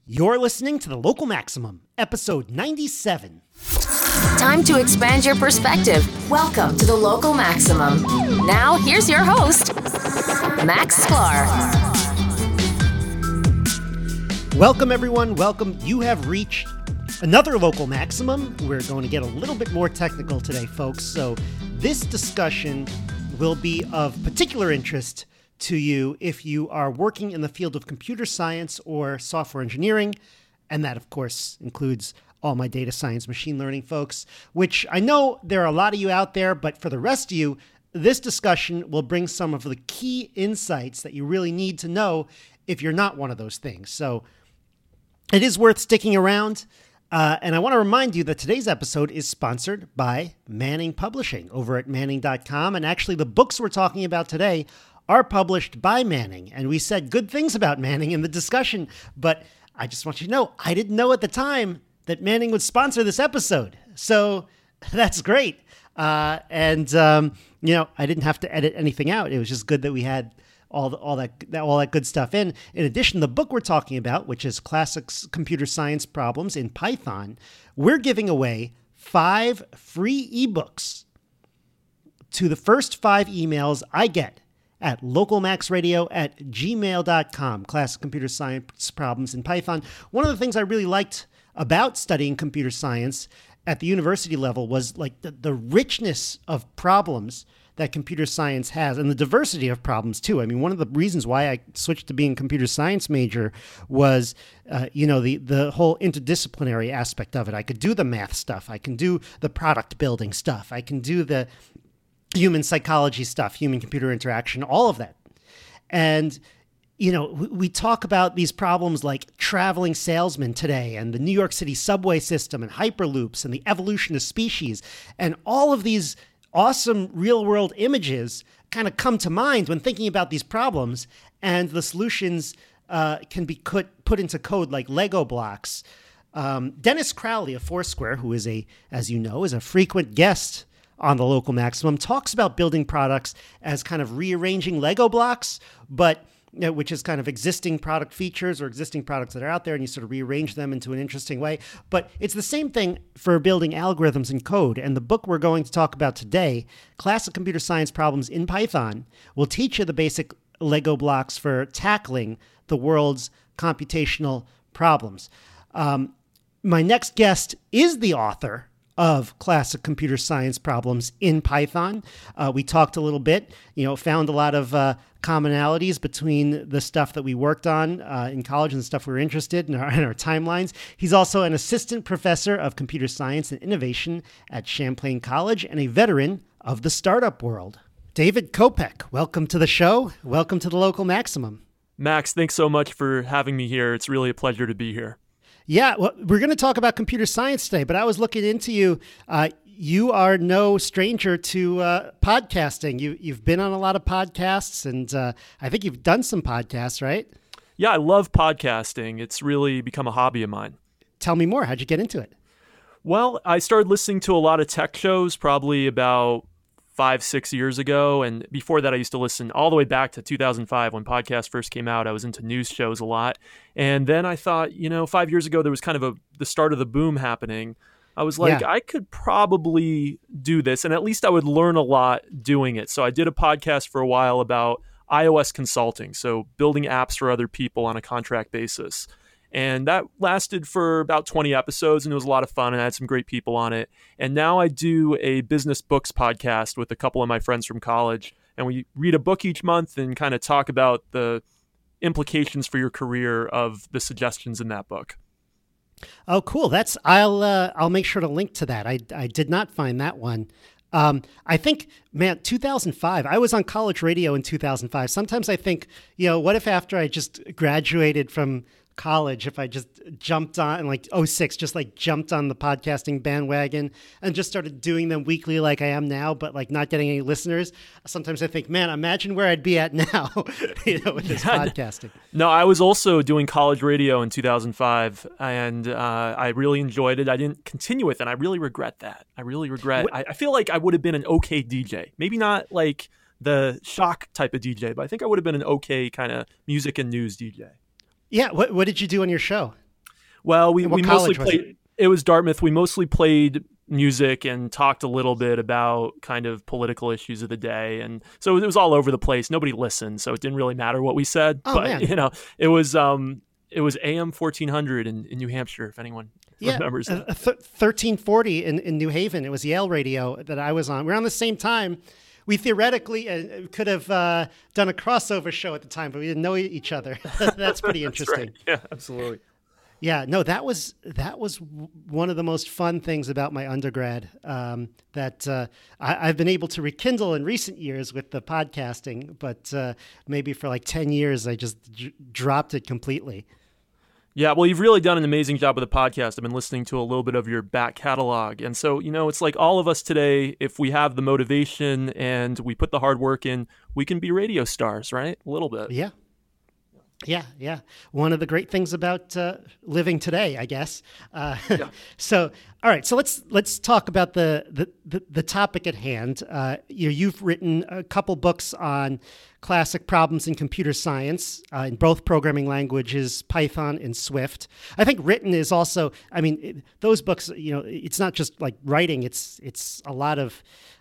You're listening to The Local Maximum, episode 97. Time to expand your perspective. Welcome to The Local Maximum. Now, here's your host, Max Sklar. Welcome, everyone. Welcome. You have reached another Local Maximum. We're going to get a little bit more technical today, folks. So this discussion will be of particular interest to you if you are working in the field of computer science or software engineering. And that, of course, includes all my data science, machine learning folks, which I know there are a lot of you out there. But for the rest of you, this discussion will bring some of the key insights that you really need to know if you're not one of those things. So it is worth sticking around. And I want to remind you that today's episode is sponsored by Manning Publishing over at Manning.com. And actually, the books we're talking about today are published by Manning. And we said good things about Manning in the discussion. But I just want you to know, I didn't know at the time that Manning would sponsor this episode. So that's great. I didn't have to edit anything out. It was just good that we had all that good stuff in. In addition, the book we're talking about, which is Classic Computer Science Problems in Python, we're giving away 5 free ebooks to the first 5 emails I get at localmaxradio@gmail.com. Classic Computer Science Problems in Python. One of the things I really liked about studying computer science at the university level was like the richness of problems that computer science has, and the diversity of problems too. I mean, one of the reasons why I switched to being a computer science major was, the whole interdisciplinary aspect of it. I could do the math stuff. I can do the product building stuff. I can do the human psychology stuff, human-computer interaction, all of that. And, we talk about these problems like traveling salesmen today and the New York City subway system and hyperloops and the evolution of species. And all of these awesome real-world images kind of come to mind when thinking about these problems, and the solutions can be put into code like Lego blocks. Dennis Crowley of Foursquare, who is a frequent guest on the Local Maximum, talks about building products as kind of rearranging Lego blocks, which is kind of existing product features or existing products that are out there, and you sort of rearrange them into an interesting way. But it's the same thing for building algorithms and code. And the book we're going to talk about today, Classic Computer Science Problems in Python, will teach you the basic Lego blocks for tackling the world's computational problems. My next guest is the author of Classic Computer Science Problems in Python. We talked a little bit, found a lot of commonalities between the stuff that we worked on in college and the stuff we were interested in our timelines. He's also an assistant professor of computer science and innovation at Champlain College and a veteran of the startup world. David Kopec, welcome to the show. Welcome to the Local Maximum. Max, thanks so much for having me here. It's really a pleasure to be here. Yeah, well, we're going to talk about computer science today, but I was looking into you. You are no stranger to podcasting. You've been on a lot of podcasts, and I think you've done some podcasts, right? Yeah, I love podcasting. It's really become a hobby of mine. Tell me more. How'd you get into it? Well, I started listening to a lot of tech shows probably about 5-6 years ago. And before that, I used to listen all the way back to 2005 when podcasts first came out. I was into news shows a lot. And then I thought, 5 years ago, there was kind of the start of the boom happening. I was like, I could probably do this, and at least I would learn a lot doing it. So I did a podcast for a while about iOS consulting, so building apps for other people on a contract basis. And that lasted for about 20 episodes, and it was a lot of fun, and I had some great people on it. And now I do a business books podcast with a couple of my friends from college, and we read a book each month and kind of talk about the implications for your career of the suggestions in that book. Oh, cool. I'll make sure to link to that. I did not find that one. I think, 2005, I was on college radio in 2005. Sometimes I think, what if after I just graduated from college, if I just jumped on, like 06, just like jumped on the podcasting bandwagon and just started doing them weekly like I am now, but like not getting any listeners. Sometimes I think, man, imagine where I'd be at now, with this podcasting. No, I was also doing college radio in 2005, and I really enjoyed it. I didn't continue with it, and I really regret that. I feel like I would have been an okay DJ. Maybe not like the shock type of DJ, but I think I would have been an okay kind of music and news DJ. Yeah. What did you do on your show? Well, we And what mostly college was it? played. It was Dartmouth. We mostly played music and talked a little bit about kind of political issues of the day, and so it was all over the place. Nobody listened, so it didn't really matter what we said. Oh, But man. it was AM 1400 in New Hampshire. If anyone remembers that. 1340 in New Haven. It was Yale Radio that I was on. We're on the same time. We theoretically could have done a crossover show at the time, but we didn't know each other. That's pretty interesting. Right. Yeah, absolutely. Yeah, no, that was one of the most fun things about my undergrad that I've been able to rekindle in recent years with the podcasting, but maybe for like 10 years I just dropped it completely. Yeah, well, you've really done an amazing job with the podcast. I've been listening to a little bit of your back catalog. And so, it's like all of us today, if we have the motivation and we put the hard work in, we can be radio stars, right? A little bit. Yeah. Yeah. One of the great things about living today, I guess. So, all right. So let's talk about the topic at hand. You've written a couple books on classic problems in computer science in both programming languages, Python and Swift. I think written is also. I mean, those books. It's not just like writing. It's a lot of.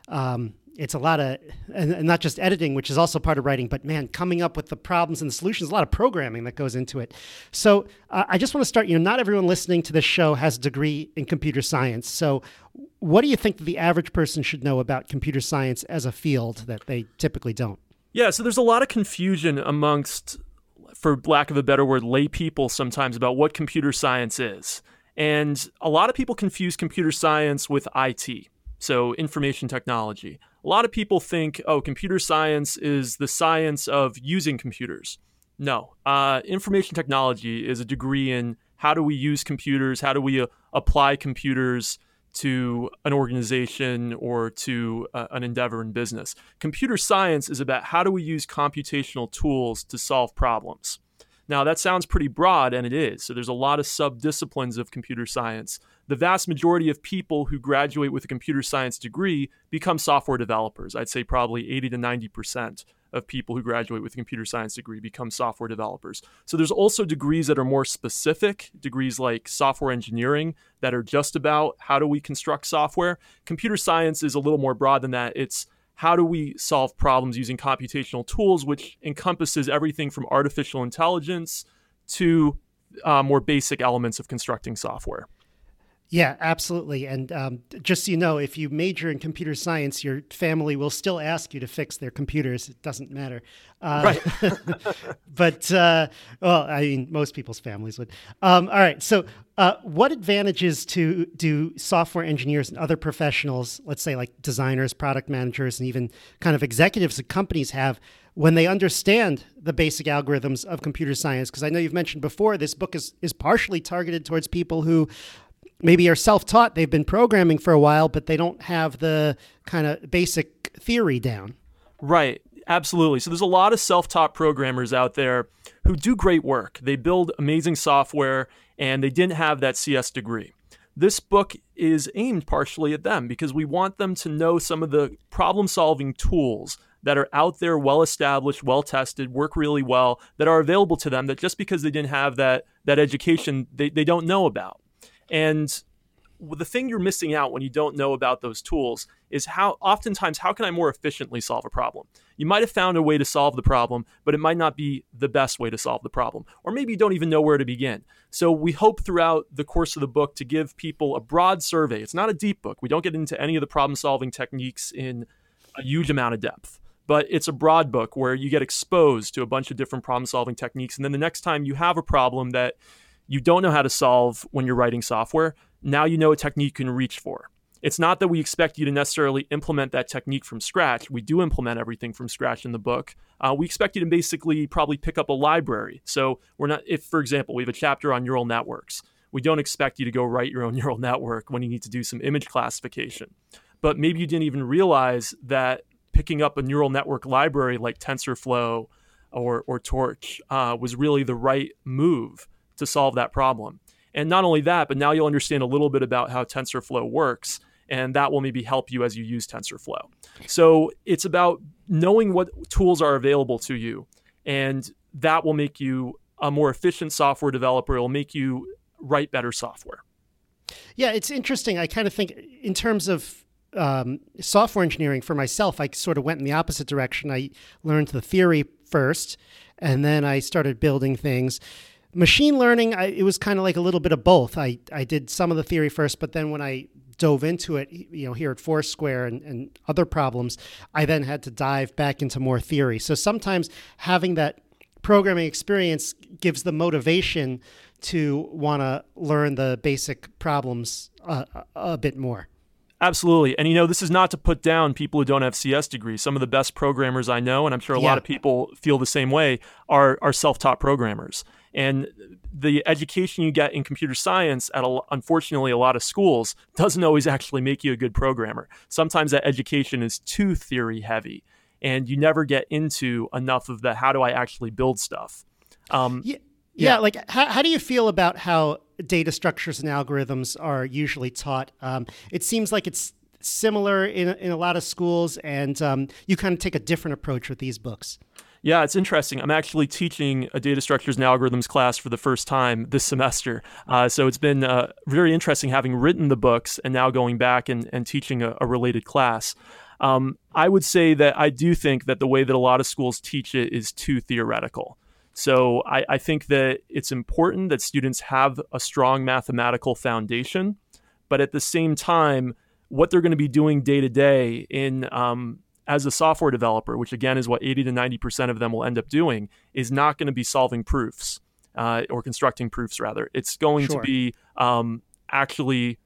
And not just editing, which is also part of writing, but man, coming up with the problems and the solutions, a lot of programming that goes into it. So I just want to start, not everyone listening to this show has a degree in computer science. So what do you think that the average person should know about computer science as a field that they typically don't? Yeah, so there's a lot of confusion amongst, for lack of a better word, lay people sometimes about what computer science is. And a lot of people confuse computer science with IT. So information technology. A lot of people think, computer science is the science of using computers. No, information technology is a degree in how do we use computers, how do we apply computers to an organization or to an endeavor in business. Computer science is about how do we use computational tools to solve problems. Now, that sounds pretty broad, and it is. So there's a lot of sub-disciplines of computer science. The vast majority of people who graduate with a computer science degree become software developers. I'd say probably 80 to 90% of people who graduate with a computer science degree become software developers. So there's also degrees that are more specific, degrees like software engineering that are just about how do we construct software. Computer science is a little more broad than that. It's how do we solve problems using computational tools, which encompasses everything from artificial intelligence to more basic elements of constructing software. Yeah, absolutely. And just so you know, if you major in computer science, your family will still ask you to fix their computers. It doesn't matter. Right. But, most people's families would. All right. So what advantages do software engineers and other professionals, let's say like designers, product managers, and even kind of executives at companies have when they understand the basic algorithms of computer science? Because I know you've mentioned before, this book is partially targeted towards people who maybe are self-taught, they've been programming for a while, but they don't have the kind of basic theory down. Right, absolutely. So there's a lot of self-taught programmers out there who do great work. They build amazing software, and they didn't have that CS degree. This book is aimed partially at them because we want them to know some of the problem-solving tools that are out there, well-established, well-tested, work really well, that are available to them that just because they didn't have that education, they don't know about. And the thing you're missing out when you don't know about those tools is how can I more efficiently solve a problem? You might have found a way to solve the problem, but it might not be the best way to solve the problem. Or maybe you don't even know where to begin. So we hope throughout the course of the book to give people a broad survey. It's not a deep book. We don't get into any of the problem-solving techniques in a huge amount of depth. But it's a broad book where you get exposed to a bunch of different problem-solving techniques. And then the next time you have a problem that you don't know how to solve when you're writing software, now you know a technique you can reach for. It's not that we expect you to necessarily implement that technique from scratch. We do implement everything from scratch in the book. We expect you to basically probably pick up a library. So if, for example, we have a chapter on neural networks, we don't expect you to go write your own neural network when you need to do some image classification. But maybe you didn't even realize that picking up a neural network library like TensorFlow or Torch was really the right move to solve that problem. And not only that, but now you'll understand a little bit about how TensorFlow works, and that will maybe help you as you use TensorFlow. So it's about knowing what tools are available to you, and that will make you a more efficient software developer. It will make you write better software. Yeah, it's interesting. I kind of think in terms of software engineering for myself, I sort of went in the opposite direction. I learned the theory first, and then I started building things. Machine learning, it was kind of like a little bit of both. I did some of the theory first, but then when I dove into it, here at Foursquare and other problems, I then had to dive back into more theory. So sometimes having that programming experience gives the motivation to want to learn the basic problems a bit more. Absolutely. And, this is not to put down people who don't have CS degrees. Some of the best programmers I know, and I'm sure a lot of people feel the same way, are self-taught programmers. And the education you get in computer science at, unfortunately, a lot of schools doesn't always actually make you a good programmer. Sometimes that education is too theory heavy, and you never get into enough of the how do I actually build stuff. Yeah, like how do you feel about how data structures and algorithms are usually taught? It seems like it's similar in a lot of schools, and you kind of take a different approach with these books. Yeah, it's interesting. I'm actually teaching a data structures and algorithms class for the first time this semester. So it's been very interesting having written the books and now going back and teaching a related class. I would say that I do think that the way that a lot of schools teach it is too theoretical. So I think that it's important that students have a strong mathematical foundation, but at the same time, what they're going to be doing day to day in as a software developer, which again is what 80 to 90% of them will end up doing, is not going to be solving proofs or constructing proofs, rather. It's going to be actually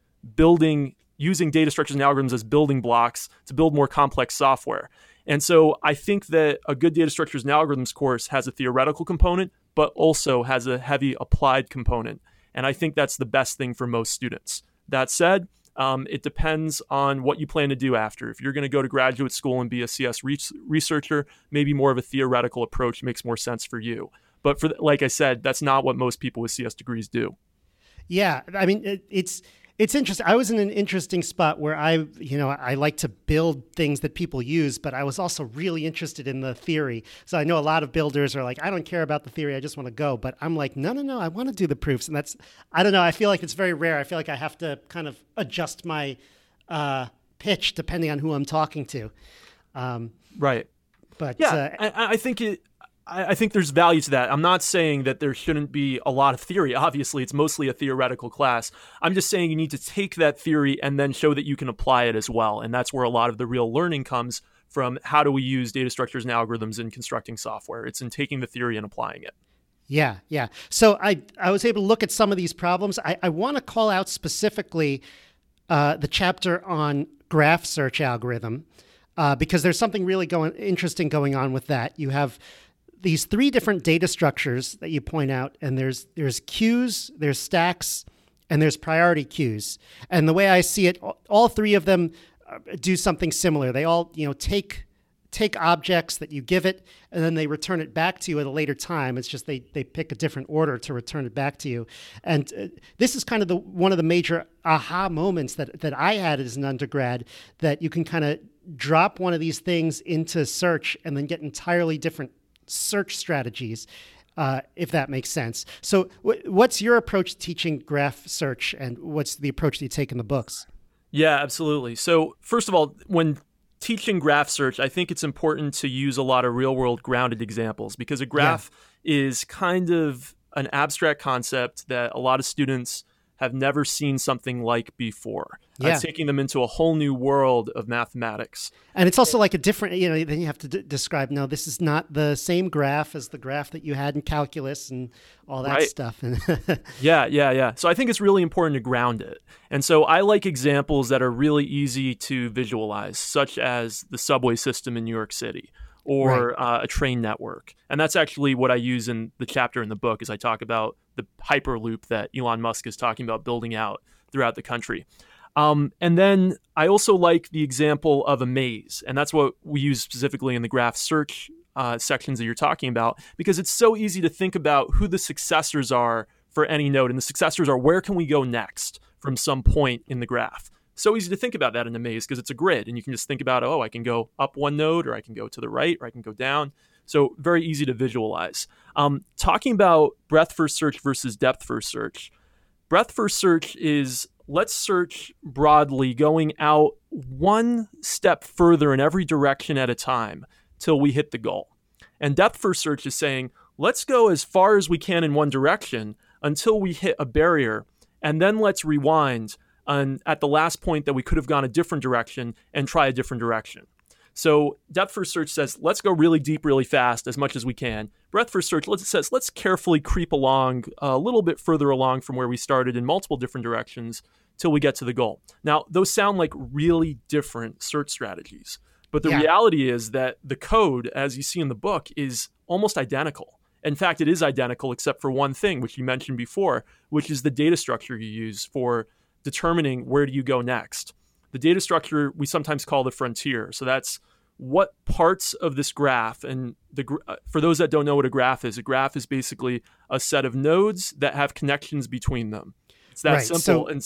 using data structures and algorithms as building blocks to build more complex software. And so I think that a good data structures and algorithms course has a theoretical component, but also has a heavy applied component. And I think that's the best thing for most students. That said, it depends on what you plan to do after. If you're going to go to graduate school and be a CS researcher, maybe more of a theoretical approach makes more sense for you. But like I said, that's not what most people with CS degrees do. Yeah, I mean, it's interesting. I was in an interesting spot where I like to build things that people use, but I was also really interested in the theory. So I know a lot of builders are like, I don't care about the theory, I just want to go. But I'm like, no, I want to do the proofs. And I don't know, I feel like it's very rare. I feel like I have to kind of adjust my pitch depending on who I'm talking to. Right. But yeah, I think there's value to that. I'm not saying that there shouldn't be a lot of theory. Obviously, it's mostly a theoretical class. I'm just saying you need to take that theory and then show that you can apply it as well. And that's where a lot of the real learning comes from. How do we use data structures and algorithms in constructing software? It's in taking the theory and applying it. Yeah. So I was able to look at some of these problems. I want to call out specifically the chapter on graph search algorithm because there's something really interesting going on with that. You have these three different data structures that you point out, and there's queues, there's stacks, and there's priority queues. And the way I see it, all three of them do something similar. They all, take objects that you give it, and then they return it back to you at a later time. It's just they pick a different order to return it back to you. And this is kind of one of the major aha moments that I had as an undergrad, that you can kind of drop one of these things into search and then get entirely different search strategies, if that makes sense. So what's your approach to teaching graph search, and what's the approach that you take in the books? Yeah, absolutely. So first of all, when teaching graph search, I think it's important to use a lot of real-world grounded examples, because a graph is kind of an abstract concept that a lot of students have never seen something like before. It's taking them into a whole new world of mathematics. And it's also like a different, then you have to describe, no, this is not the same graph as the graph that you had in calculus and all that stuff. Yeah. So I think it's really important to ground it. And so I like examples that are really easy to visualize, such as the subway system in New York City, or a train network. And that's actually what I use in the chapter in the book, as I talk about the Hyperloop that Elon Musk is talking about building out throughout the country. And then I also like the example of a maze. And that's what we use specifically in the graph search sections that you're talking about, because it's so easy to think about who the successors are for any node. And the successors are, where can we go next from some point in the graph? So easy to think about that in a maze because it's a grid, and you can just think about, I can go up one node, or I can go to the right, or I can go down. So very easy to visualize. Talking about breadth first search versus depth first search, Breadth first search is let's search broadly, going out one step further in every direction at a time till we hit the goal. And depth first search is saying, let's go as far as we can in one direction until we hit a barrier, and then let's rewind at the last point that we could have gone a different direction and try a different direction. So depth first search says, let's go really deep, really fast, as much as we can. Breadth first search says, let's carefully creep along a little bit further along from where we started in multiple different directions till we get to the goal. Now, those sound like really different search strategies, but the reality is that the code, as you see in the book, is almost identical. In fact, it is identical except for one thing, which you mentioned before, which is the data structure you use for determining where do you go next. The data structure we sometimes call the frontier. So that's what parts of this graph, and for those that don't know what a graph is basically a set of nodes that have connections between them. It's that simple. So in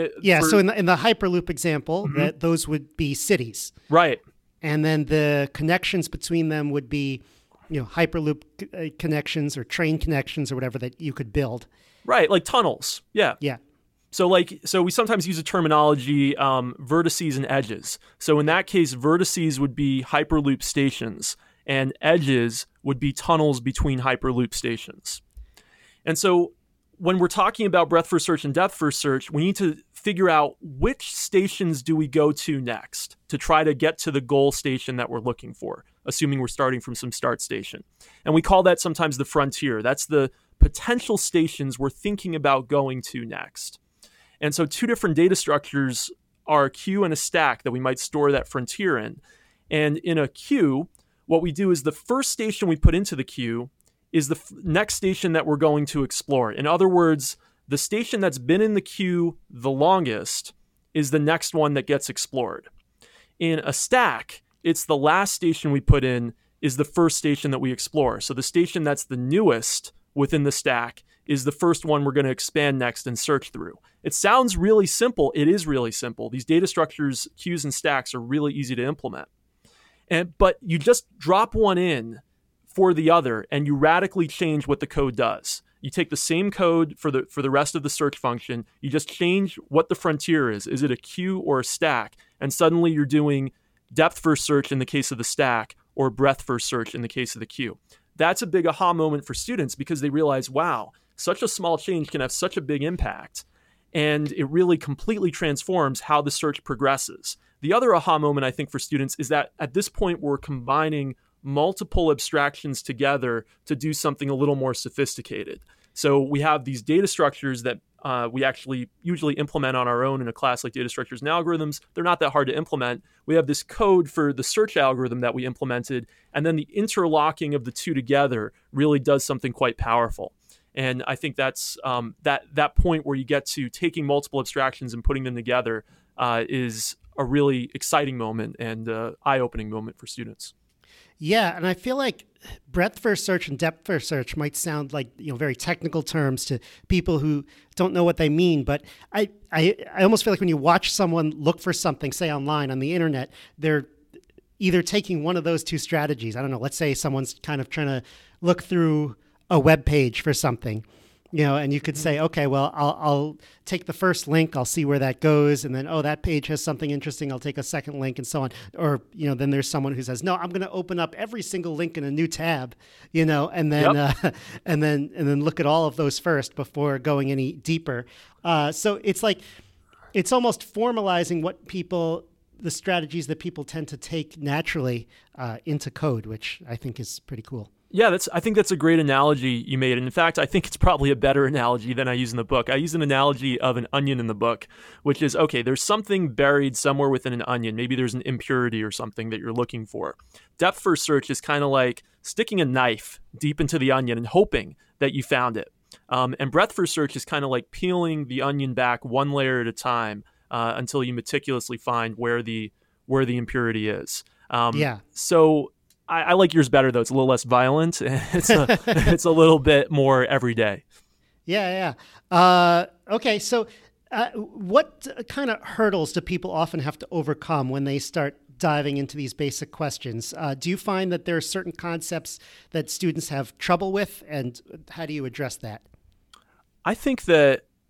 the Hyperloop example, that those would be cities. Right. And then the connections between them would be, Hyperloop connections or train connections or whatever that you could build. Right, like tunnels. Yeah. Yeah. So we sometimes use a terminology, vertices and edges. So in that case, vertices would be Hyperloop stations, and edges would be tunnels between Hyperloop stations. And so when we're talking about breadth first search and depth first search, we need to figure out which stations do we go to next to try to get to the goal station that we're looking for, assuming we're starting from some start station. And we call that sometimes the frontier. That's the potential stations we're thinking about going to next. And so two different data structures are a queue and a stack that we might store that frontier in. And in a queue, what we do is the first station we put into the queue is the next station that we're going to explore. In other words, the station that's been in the queue the longest is the next one that gets explored. In a stack, it's the last station we put in is the first station that we explore. So the station that's the newest within the stack is the first one we're going to expand next and search through. It sounds really simple. It is really simple. These data structures, queues and stacks, are really easy to implement. But you just drop one in for the other, and you radically change what the code does. You take the same code for the rest of the search function. You just change what the frontier is. Is it a queue or a stack? And suddenly you're doing depth first search in the case of the stack or breadth first search in the case of the queue. That's a big aha moment for students because they realize, wow, such a small change can have such a big impact. And it really completely transforms how the search progresses. The other aha moment, I think, for students is that at this point, we're combining multiple abstractions together to do something a little more sophisticated. So we have these data structures that we actually usually implement on our own in a class like data structures and algorithms. They're not that hard to implement. We have this code for the search algorithm that we implemented, and then the interlocking of the two together really does something quite powerful. And I think that's that point where you get to taking multiple abstractions and putting them together is a really exciting moment and eye-opening moment for students. Yeah, and I feel like breadth first search and depth first search might sound like very technical terms to people who don't know what they mean. But I almost feel like when you watch someone look for something, say online on the internet, they're either taking one of those two strategies. I don't know. Let's say someone's kind of trying to look through a web page for something, and you could say, okay, well, I'll take the first link, I'll see where that goes, and then, that page has something interesting, I'll take a second link, and so on. Or, then there's someone who says, no, I'm going to open up every single link in a new tab, and then and then look at all of those first before going any deeper. So it's like it's almost formalizing the strategies that people tend to take naturally into code, which I think is pretty cool. Yeah, I think that's a great analogy you made. And in fact, I think it's probably a better analogy than I use in the book. I use an analogy of an onion in the book, which is, okay, there's something buried somewhere within an onion. Maybe there's an impurity or something that you're looking for. Depth first search is kind of like sticking a knife deep into the onion and hoping that you found it. And breadth first search is kind of like peeling the onion back one layer at a time until you meticulously find where the impurity is. So I like yours better, though. It's a little less violent. It's a little bit more everyday. Yeah. Okay, so what kind of hurdles do people often have to overcome when they start diving into these basic questions? Do you find that there are certain concepts that students have trouble with, and how do you address that? I think that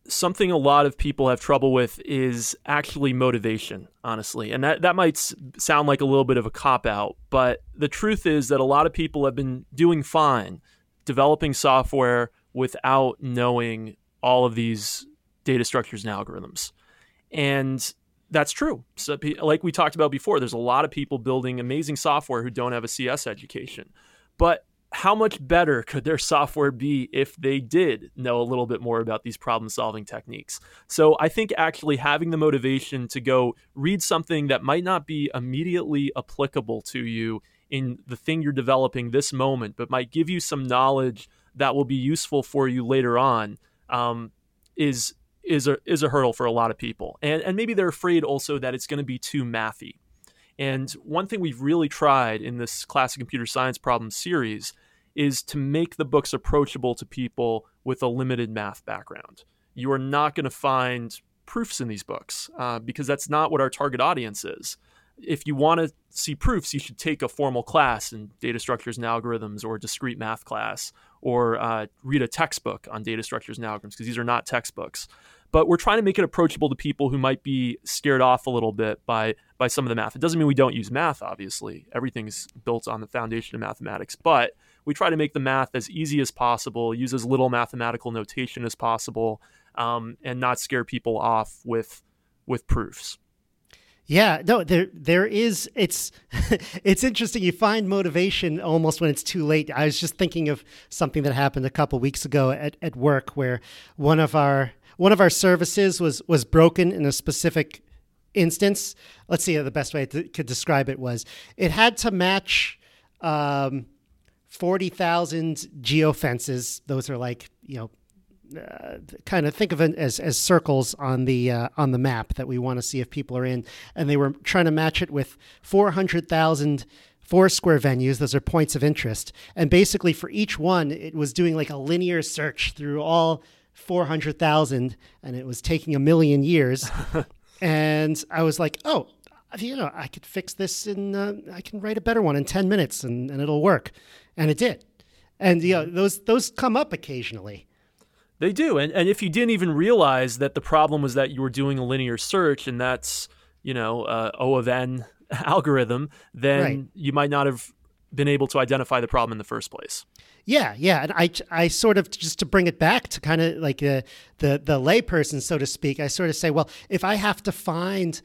something a lot of people have trouble with is actually motivation, honestly. And that might sound like a little bit of a cop-out, but the truth is that a lot of people have been doing fine developing software without knowing all of these data structures and algorithms. And that's true. So, like we talked about before, there's a lot of people building amazing software who don't have a CS education. But how much better could their software be if they did know a little bit more about these problem-solving techniques? So I think actually having the motivation to go read something that might not be immediately applicable to you in the thing you're developing this moment, but might give you some knowledge that will be useful for you later on, is a hurdle for a lot of people. And maybe they're afraid also that it's going to be too mathy. And one thing we've really tried in this classic computer science problem series is to make the books approachable to people with a limited math background. You are not going to find proofs in these books because that's not what our target audience is. If you want to see proofs, you should take a formal class in data structures and algorithms or a discrete math class, or read a textbook on data structures and algorithms, because these are not textbooks. But we're trying to make it approachable to people who might be scared off a little bit by some of the math. It doesn't mean we don't use math, obviously. Everything's built on the foundation of mathematics. But we try to make the math as easy as possible, use as little mathematical notation as possible, and not scare people off with proofs. Yeah, no, there is. It's it's interesting. You find motivation almost when it's too late. I was just thinking of something that happened a couple weeks ago at work, where one of our services was broken in a specific instance. Let's see, the best way I could describe it was it had to match 40,000 geofences. Those are like, kind of think of it as circles on the map that we want to see if people are in, and they were trying to match it with 400,000 Foursquare venues. Those are points of interest, and basically for each one, it was doing like a linear search through all 400,000, and it was taking 1 million years. And I was like, oh, I could fix this I can write a better one in 10 minutes, and it'll work, and it did. And those come up occasionally. They do. And if you didn't even realize that the problem was that you were doing a linear search, and that's, O of N algorithm, then right, you might not have been able to identify the problem in the first place. Yeah. And I sort of, just to bring it back to kind of like the layperson, so to speak, I sort of say, well, if I have to find,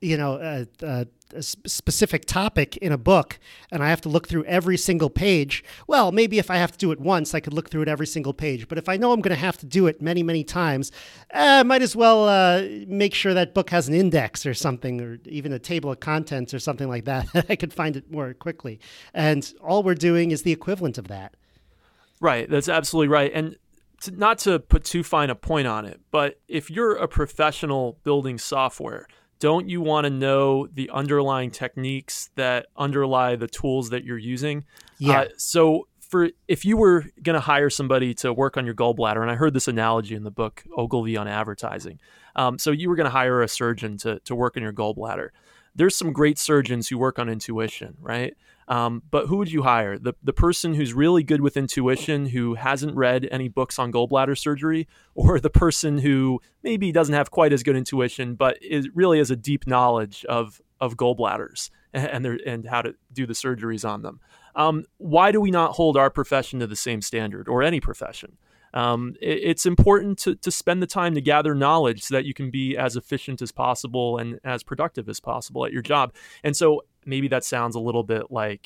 a specific topic in a book and I have to look through every single page, well, maybe if I have to do it once, I could look through it every single page. But if I know I'm going to have to do it many, many times, I might as well make sure that book has an index or something, or even a table of contents or something like that. I could find it more quickly. And all we're doing is the equivalent of that. Right. That's absolutely right. And not to put too fine a point on it, but if you're a professional building software, don't you want to know the underlying techniques that underlie the tools that you're using? Yeah. So if you were going to hire somebody to work on your gallbladder, and I heard this analogy in the book Ogilvy on Advertising. So you were going to hire a surgeon to work on your gallbladder. There's some great surgeons who work on intuition, right? But who would you hire? The person who's really good with intuition, who hasn't read any books on gallbladder surgery, or the person who maybe doesn't have quite as good intuition, but really has a deep knowledge of gallbladders and how to do the surgeries on them? Why do we not hold our profession to the same standard, or any profession? It's important to spend the time to gather knowledge so that you can be as efficient as possible and as productive as possible at your job. And so maybe that sounds a little bit like,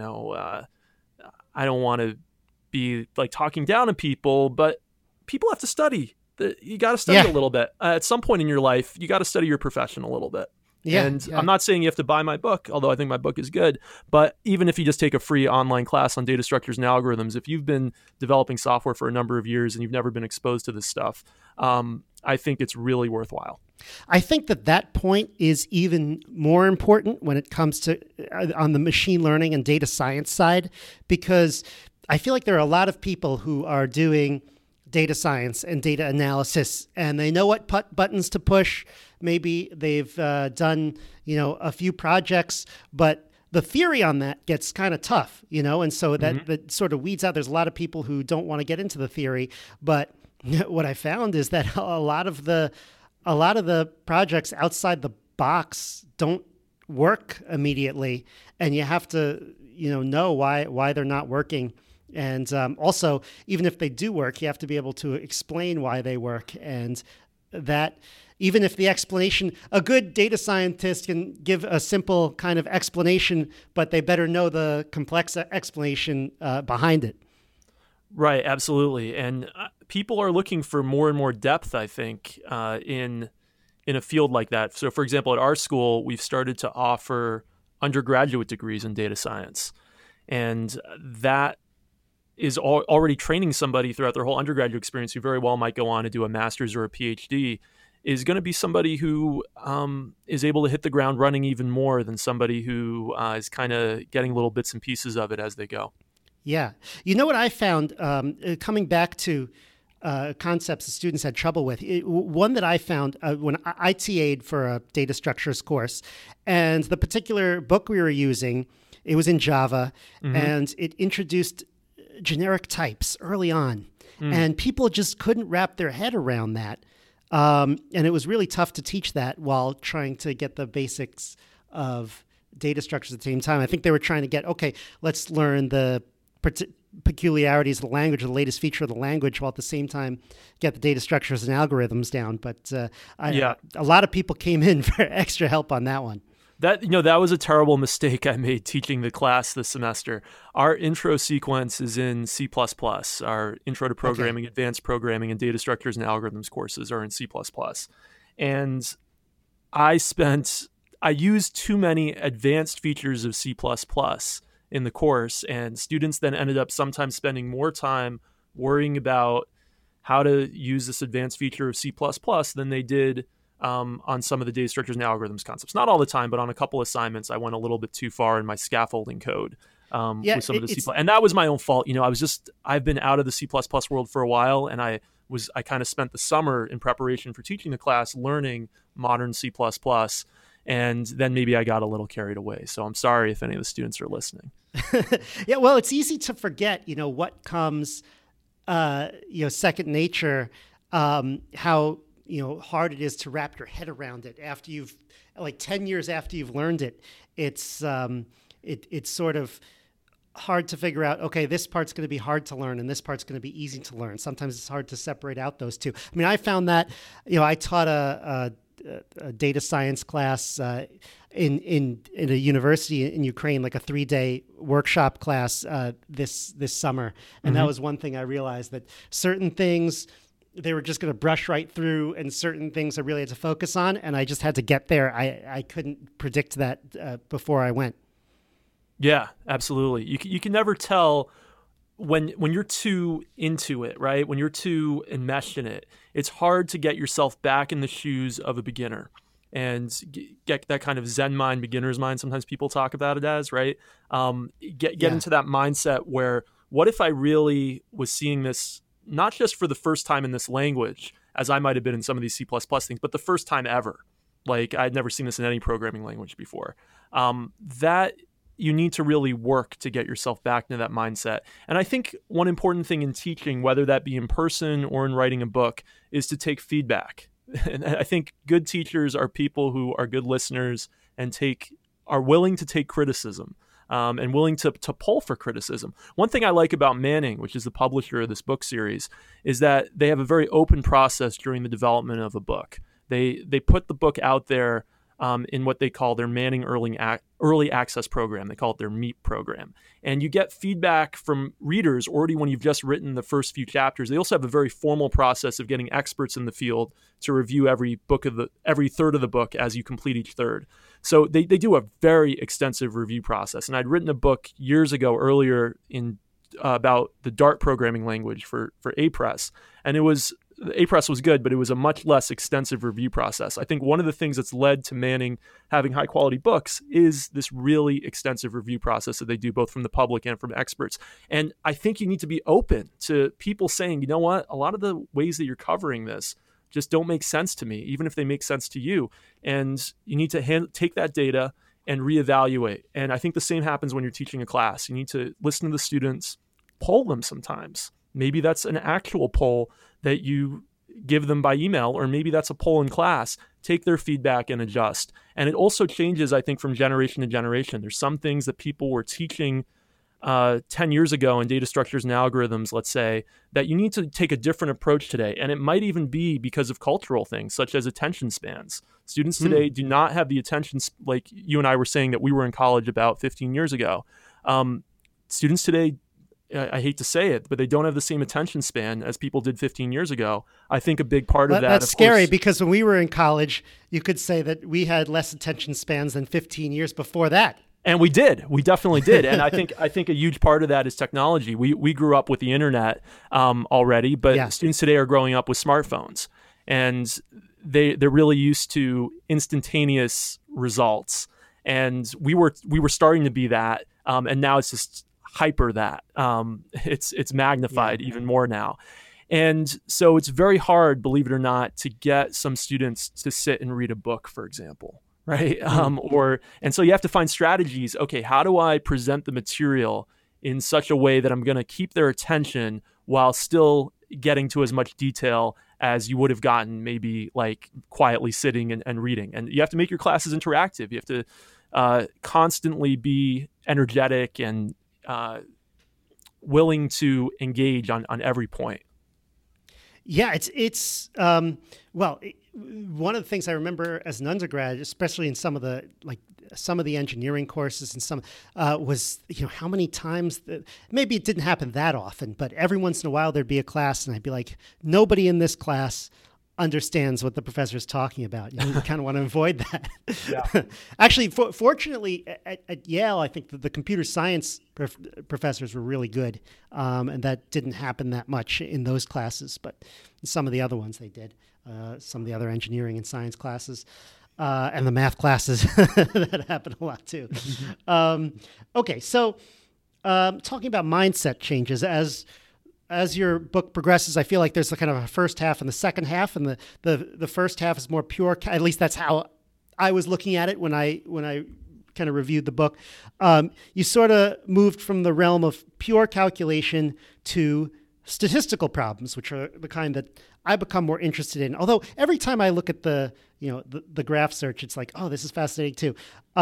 I don't want to be like talking down on people, but people have to study. You got to study a little bit. At some point in your life, you got to study your profession a little bit. Yeah, and I'm not saying you have to buy my book, although I think my book is good. But even if you just take a free online class on data structures and algorithms, if you've been developing software for a number of years and you've never been exposed to this stuff, I think it's really worthwhile. I think that point is even more important when it comes to on the machine learning and data science side, because I feel like there are a lot of people who are doing data science and data analysis, and they know what buttons to push. Maybe they've done, a few projects, but the theory on that gets kind of tough, and so that sort of weeds out. There's a lot of people who don't want to get into the theory, but What I found is that a lot of the projects outside the box don't work immediately, and you have to know why they're not working. And also, even if they do work, you have to be able to explain why they work. And that, even if the explanation, a good data scientist can give a simple kind of explanation, but they better know the complex explanation behind it. Right, absolutely. And people are looking for more and more depth, I think, in a field like that. So, for example, at our school, we've started to offer undergraduate degrees in data science. And that is already training somebody throughout their whole undergraduate experience who very well might go on to do a master's or a PhD, is going to be somebody who is able to hit the ground running even more than somebody who is kind of getting little bits and pieces of it as they go. Yeah. You know what I found, coming back to concepts that students had trouble with, one that I found when I TA'd for a data structures course, and the particular book we were using, it was in Java, and it introduced generic types early on. And people just couldn't wrap their head around that. And it was really tough to teach that while trying to get the basics of data structures at the same time. I think they were trying to get, okay, let's learn the peculiarities of the language, or the latest feature of the language, while at the same time get the data structures and algorithms down. But a lot of people came in for extra help on that one. That was a terrible mistake I made teaching the class this semester. Our intro sequence is in C++. Our intro to programming, advanced programming, and data structures and algorithms courses are in C++. And I used too many advanced features of C++ in the course, and students then ended up sometimes spending more time worrying about how to use this advanced feature of C++ than they did on some of the data structures and algorithms concepts. Not all the time, but on a couple assignments, I went a little bit too far in my scaffolding code with some of the C++. And that was my own fault. I've been out of the C++ world for a while, and I kind of spent the summer in preparation for teaching the class learning modern C++. And then maybe I got a little carried away. So I'm sorry if any of the students are listening. Yeah, well, it's easy to forget, what comes, second nature, how, hard it is to wrap your head around it after 10 years after you've learned it. It's sort of hard to figure out, okay, this part's going to be hard to learn and this part's going to be easy to learn. Sometimes it's hard to separate out those two. I mean, I found that, I taught a data science class in a university in Ukraine, like a 3-day workshop class this summer. And that was one thing I realized, that certain things they were just going to brush right through, and certain things I really had to focus on, and I just had to get there. I couldn't predict that before I went. Yeah, absolutely. You can never tell when you're too into it, right? When you're too enmeshed in it, it's hard to get yourself back in the shoes of a beginner and get that kind of Zen mind, beginner's mind. Sometimes people talk about it as, right? Get into that mindset where, what if I really was seeing this not just for the first time in this language, as I might have been in some of these C++ things, but the first time ever. Like, I'd never seen this in any programming language before. That you need to really work to get yourself back into that mindset. And I think one important thing in teaching, whether that be in person or in writing a book, is to take feedback. And I think good teachers are people who are good listeners and are willing to take criticism. And willing to pull for criticism. One thing I like about Manning, which is the publisher of this book series, is that they have a very open process during the development of a book. They put the book out there in what they call their Manning Early Access Program. They call it their MEEP program. And you get feedback from readers already when you've just written the first few chapters. They also have a very formal process of getting experts in the field to review every third of the book as you complete each third. So they do a very extensive review process. And I'd written a book years ago, earlier in about the Dart programming language for A-Press. And A-Press was good, but it was a much less extensive review process. I think one of the things that's led to Manning having high quality books is this really extensive review process that they do, both from the public and from experts. And I think you need to be open to people saying, you know what, a lot of the ways that you're covering this just don't make sense to me, even if they make sense to you. And you need to take that data and reevaluate. And I think the same happens when you're teaching a class. You need to listen to the students, poll them sometimes. Maybe that's an actual poll that you give them by email, or maybe that's a poll in class. Take their feedback and adjust. And it also changes, I think, from generation to generation. There's some things that people were teaching 10 years ago in data structures and algorithms, let's say, that you need to take a different approach today. And it might even be because of cultural things, such as attention spans. Students today do not have the attention, like you and I were saying that we were in college about 15 years ago. Students today, I hate to say it, but they don't have the same attention span as people did 15 years ago. I think a big part of that. That's scary, because when we were in college, you could say that we had less attention spans than 15 years before that. And we did. We definitely did. And I think a huge part of that is technology. We grew up with the internet already, but students today are growing up with smartphones, and they're really used to instantaneous results. And we were starting to be that, and now it's just hyper that. It's magnified even more now. And so it's very hard, believe it or not, to get some students to sit and read a book, for example. Right. And so you have to find strategies. Okay, how do I present the material in such a way that I'm going to keep their attention while still getting to as much detail as you would have gotten maybe like quietly sitting and reading? And you have to make your classes interactive. You have to constantly be energetic and willing to engage on every point. Yeah, one of the things I remember as an undergrad, especially in some of the engineering courses and some was, how many times maybe it didn't happen that often, but every once in a while there'd be a class and I'd be like, nobody in this class understands what the professor is talking about. You kind of want to avoid that. Yeah. Actually, fortunately, at Yale, I think the computer science professors were really good, and that didn't happen that much in those classes. But in some of the other ones, they did. Some of the other engineering and science classes, and the math classes, that happened a lot too. Okay, so talking about mindset changes, as your book progresses, I feel like there's a kind of a first half and the second half, and the first half is more pure. At least that's how I was looking at it when I kind of reviewed the book. You sort of moved from the realm of pure calculation to statistical problems, which are the kind that I become more interested in. Although every time I look at the graph search, it's like, oh, this is fascinating too.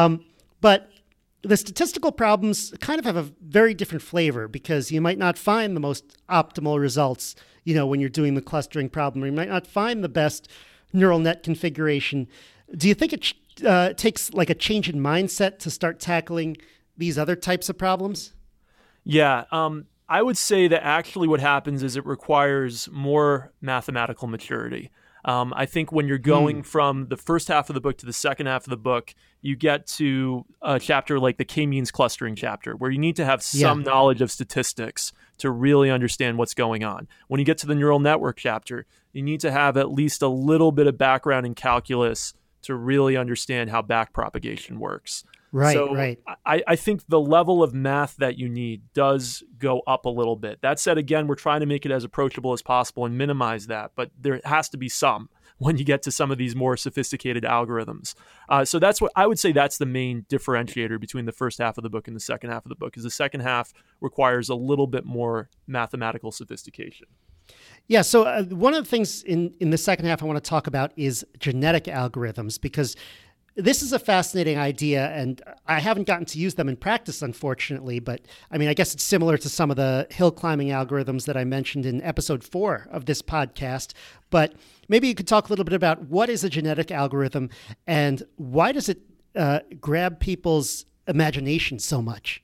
But the statistical problems kind of have a very different flavor, because you might not find the most optimal results, when you're doing the clustering problem, or you might not find the best neural net configuration. Do you think it takes like a change in mindset to start tackling these other types of problems? Yeah. I would say that actually what happens is it requires more mathematical maturity. I think when you're going from the first half of the book to the second half of the book, you get to a chapter like the K-means clustering chapter, where you need to have some knowledge of statistics to really understand what's going on. When you get to the neural network chapter, you need to have at least a little bit of background in calculus to really understand how backpropagation works. Right, so right. I think the level of math that you need does go up a little bit. That said, again, we're trying to make it as approachable as possible and minimize that, but there has to be some when you get to some of these more sophisticated algorithms. So that's what I would say, that's the main differentiator between the first half of the book and the second half of the book, is the second half requires a little bit more mathematical sophistication. Yeah, so one of the things in the second half I want to talk about is genetic algorithms, because this is a fascinating idea, and I haven't gotten to use them in practice, unfortunately, but I guess it's similar to some of the hill climbing algorithms that I mentioned in episode 4 of this podcast. But maybe you could talk a little bit about what is a genetic algorithm and why does it grab people's imagination so much?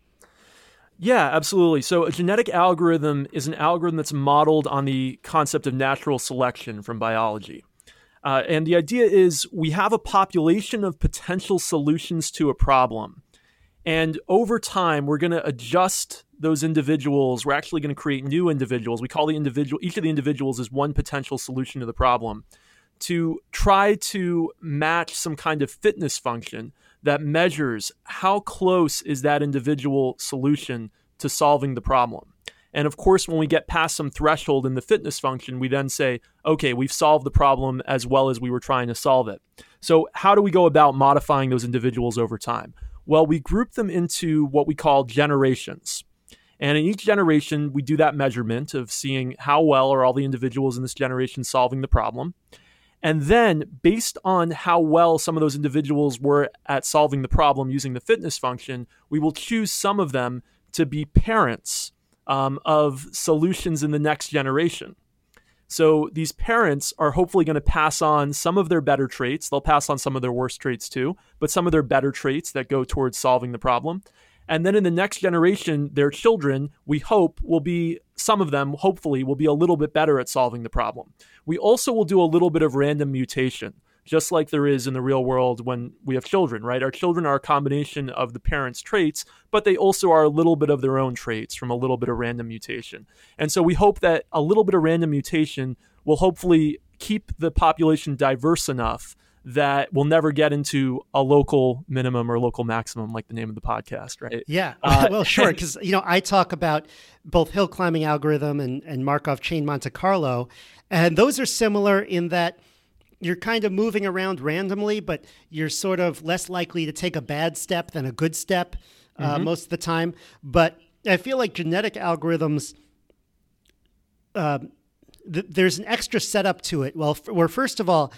Yeah, absolutely. So a genetic algorithm is an algorithm that's modeled on the concept of natural selection from biology. And the idea is we have a population of potential solutions to a problem. And over time, we're going to adjust those individuals. We're actually going to create new individuals. We call each of the individuals is one potential solution to the problem, to try to match some kind of fitness function that measures how close is that individual solution to solving the problem. And of course, when we get past some threshold in the fitness function, we then say, okay, we've solved the problem as well as we were trying to solve it. So how do we go about modifying those individuals over time? Well, we group them into what we call generations. And in each generation, we do that measurement of seeing how well are all the individuals in this generation solving the problem. And then based on how well some of those individuals were at solving the problem using the fitness function, we will choose some of them to be parents of solutions in the next generation. So these parents are hopefully going to pass on some of their better traits. They'll pass on some of their worst traits too, but some of their better traits that go towards solving the problem. And then in the next generation, their children, we hope, will be, some of them, hopefully, will be a little bit better at solving the problem. We also will do a little bit of random mutation, just like there is in the real world when we have children, right? Our children are a combination of the parents' traits, but they also are a little bit of their own traits from a little bit of random mutation. And so we hope that a little bit of random mutation will hopefully keep the population diverse enough that we'll never get into a local minimum or local maximum, like the name of the podcast, right? Yeah, well, sure, because I talk about both hill climbing algorithm and Markov chain Monte Carlo, and those are similar in that you're kind of moving around randomly, but you're sort of less likely to take a bad step than a good step most of the time. But I feel like genetic algorithms, there's an extra setup to it. Well, where first of all,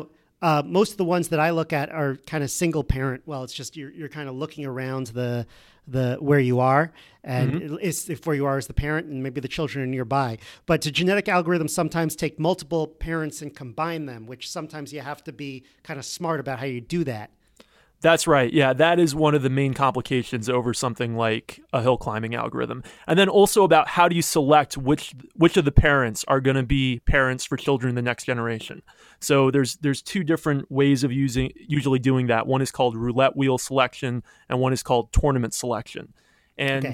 most of the ones that I look at are kind of single parent. Well, it's just you're kind of looking around the where you are, and it's if where you are is the parent, and maybe the children are nearby. But the genetic algorithms sometimes take multiple parents and combine them, which sometimes you have to be kind of smart about how you do that. That's right. Yeah, that is one of the main complications over something like a hill climbing algorithm. And then also about how do you select which of the parents are going to be parents for children in the next generation. So there's two different ways of usually doing that. One is called roulette wheel selection, and one is called tournament selection. And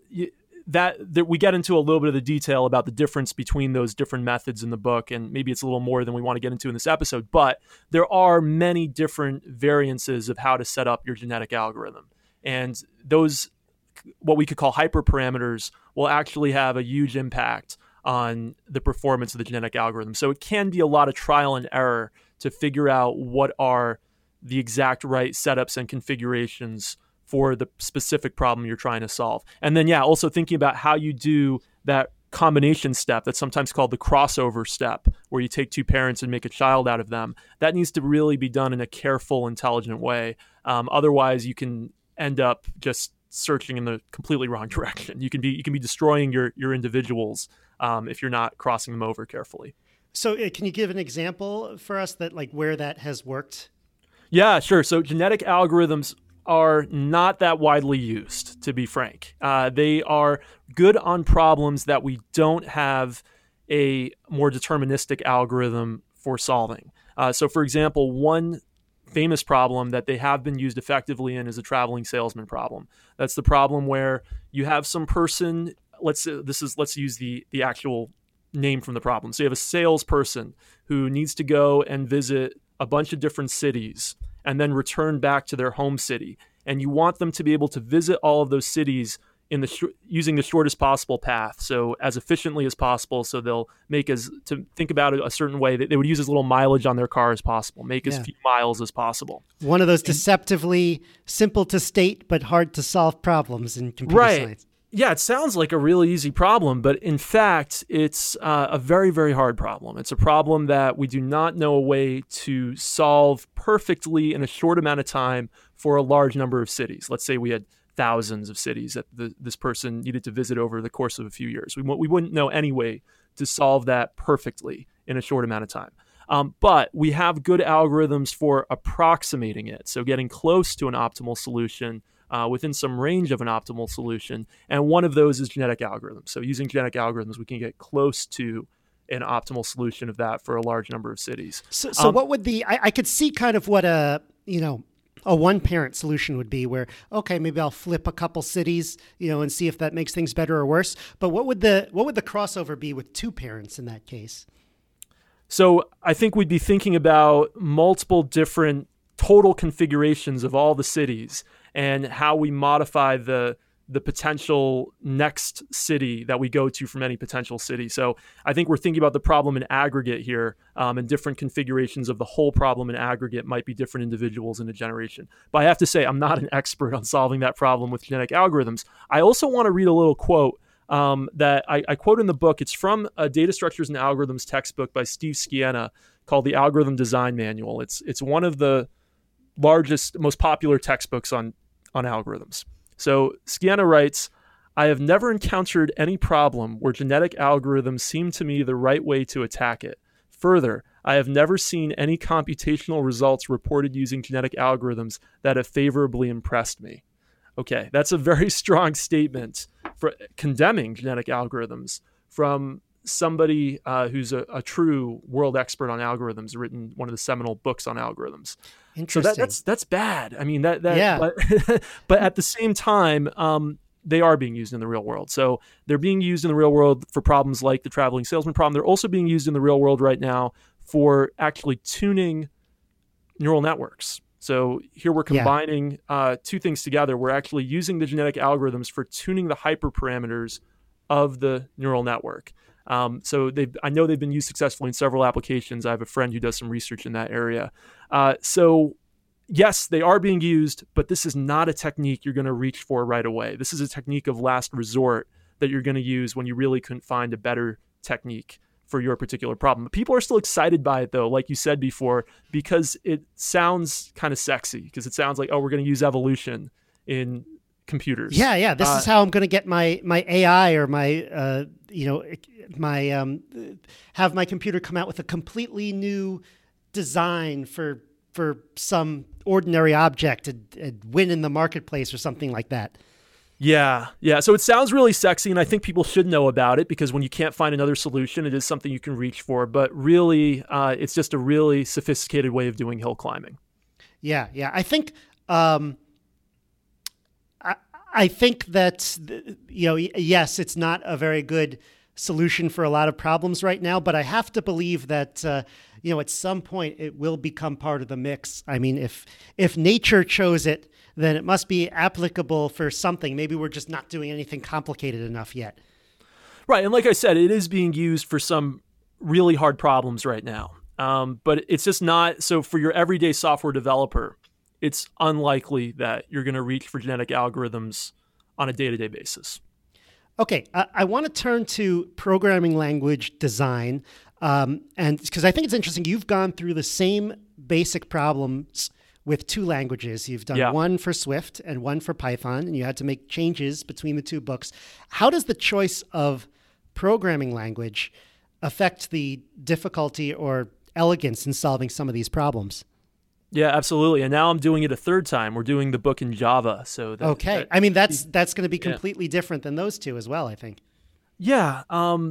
that we get into a little bit of the detail about the difference between those different methods in the book, and maybe it's a little more than we want to get into in this episode, but there are many different variances of how to set up your genetic algorithm. And those, what we could call hyperparameters, will actually have a huge impact on the performance of the genetic algorithm. So it can be a lot of trial and error to figure out what are the exact right setups and configurations for the specific problem you're trying to solve. And then, also thinking about how you do that combination step that's sometimes called the crossover step, where you take two parents and make a child out of them. That needs to really be done in a careful, intelligent way. Otherwise, you can end up just searching in the completely wrong direction. You can be destroying your individuals if you're not crossing them over carefully. So can you give an example for us that where that has worked? Yeah, sure. So genetic algorithms are not that widely used, to be frank. They are good on problems that we don't have a more deterministic algorithm for solving. So for example, one famous problem that they have been used effectively in is a traveling salesman problem. That's the problem where you have some person, let's use the actual name from the problem. So you have a salesperson who needs to go and visit a bunch of different cities and then return back to their home city. And you want them to be able to visit all of those cities using the shortest possible path, so as efficiently as possible. So they'll think about it a certain way, that they would use as little mileage on their car as possible, make as few miles as possible. One of those deceptively simple to state but hard to solve problems in computer science. Yeah, it sounds like a really easy problem, but in fact, it's a very, very hard problem. It's a problem that we do not know a way to solve perfectly in a short amount of time for a large number of cities. Let's say we had thousands of cities that this person needed to visit over the course of a few years. We wouldn't know any way to solve that perfectly in a short amount of time. But we have good algorithms for approximating it, so getting close to an optimal solution within some range of an optimal solution. And one of those is genetic algorithms. So using genetic algorithms, we can get close to an optimal solution of that for a large number of cities. So what would I could see kind of what a one-parent solution would be, where, okay, maybe I'll flip a couple cities, and see if that makes things better or worse. But what would the crossover be with two parents in that case? So I think we'd be thinking about multiple different total configurations of all the cities and how we modify the the potential next city that we go to from any potential city. So I think we're thinking about the problem in aggregate here, and different configurations of the whole problem in aggregate might be different individuals in a generation. But I have to say, I'm not an expert on solving that problem with genetic algorithms. I also want to read a little quote that I quote in the book. It's from a data structures and algorithms textbook by Steve Scianna called the Algorithm Design Manual. It's one of the largest, most popular textbooks on algorithms. So Scianna writes, I have never encountered any problem where genetic algorithms seem to me the right way to attack it. Further, I have never seen any computational results reported using genetic algorithms that have favorably impressed me. Okay, that's a very strong statement for condemning genetic algorithms from somebody who's a true world expert on algorithms, written one of the seminal books on algorithms. Interesting. So that's bad. I mean, Yeah. but at the same time, they are being used in the real world. So they're being used in the real world for problems like the traveling salesman problem. They're also being used in the real world right now for actually tuning neural networks. So here we're combining two things together. We're actually using the genetic algorithms for tuning the hyperparameters of the neural network. So I know they've been used successfully in several applications. I have a friend who does some research in that area. So yes, they are being used, but this is not a technique you're going to reach for right away. This is a technique of last resort that you're going to use when you really couldn't find a better technique for your particular problem. People are still excited by it, though, like you said before, because it sounds kind of sexy, because it sounds like, oh, we're going to use evolution in computers. Yeah. This is how I'm going to get my AI or have my computer come out with a completely new design for some ordinary object and win in the marketplace or something like that. Yeah. So it sounds really sexy, and I think people should know about it, because when you can't find another solution, it is something you can reach for. But really, it's just a really sophisticated way of doing hill climbing. Yeah. I think I think that yes, it's not a very good solution for a lot of problems right now, but I have to believe that at some point it will become part of the mix. I mean, if nature chose it, then it must be applicable for something. Maybe we're just not doing anything complicated enough yet. Right. And like I said, it is being used for some really hard problems right now. But it's just not. So for your everyday software developer, it's unlikely that you're going to reach for genetic algorithms on a day-to-day basis. Okay. I want to turn to programming language design. And because I think it's interesting, you've gone through the same basic problems with two languages. You've done one for Swift and one for Python, and you had to make changes between the two books. How does the choice of programming language affect the difficulty or elegance in solving some of these problems? Yeah, absolutely. And now I'm doing it a third time. We're doing the book in Java. So I mean, that's going to be completely different than those two as well, I think. Yeah.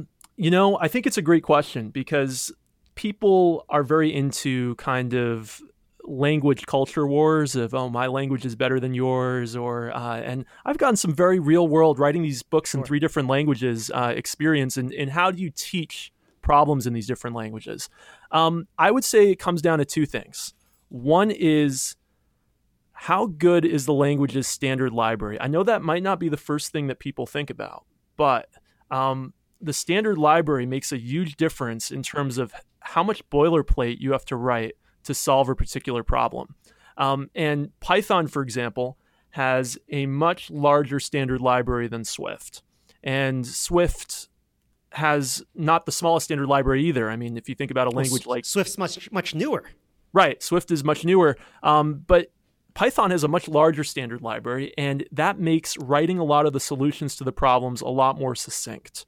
I think it's a great question, because people are very into kind of language culture wars of, oh, my language is better than yours, and I've gotten some very real world writing these books in three different languages experience in how do you teach problems in these different languages. I would say it comes down to two things. One is, how good is the language's standard library? I know that might not be the first thing that people think about, but the standard library makes a huge difference in terms of how much boilerplate you have to write to solve a particular problem. And Python, for example, has a much larger standard library than Swift. And Swift has not the smallest standard library either. I mean, if you think about a language like... Swift's much newer. Right. Swift is much newer. But Python has a much larger standard library, and that makes writing a lot of the solutions to the problems a lot more succinct.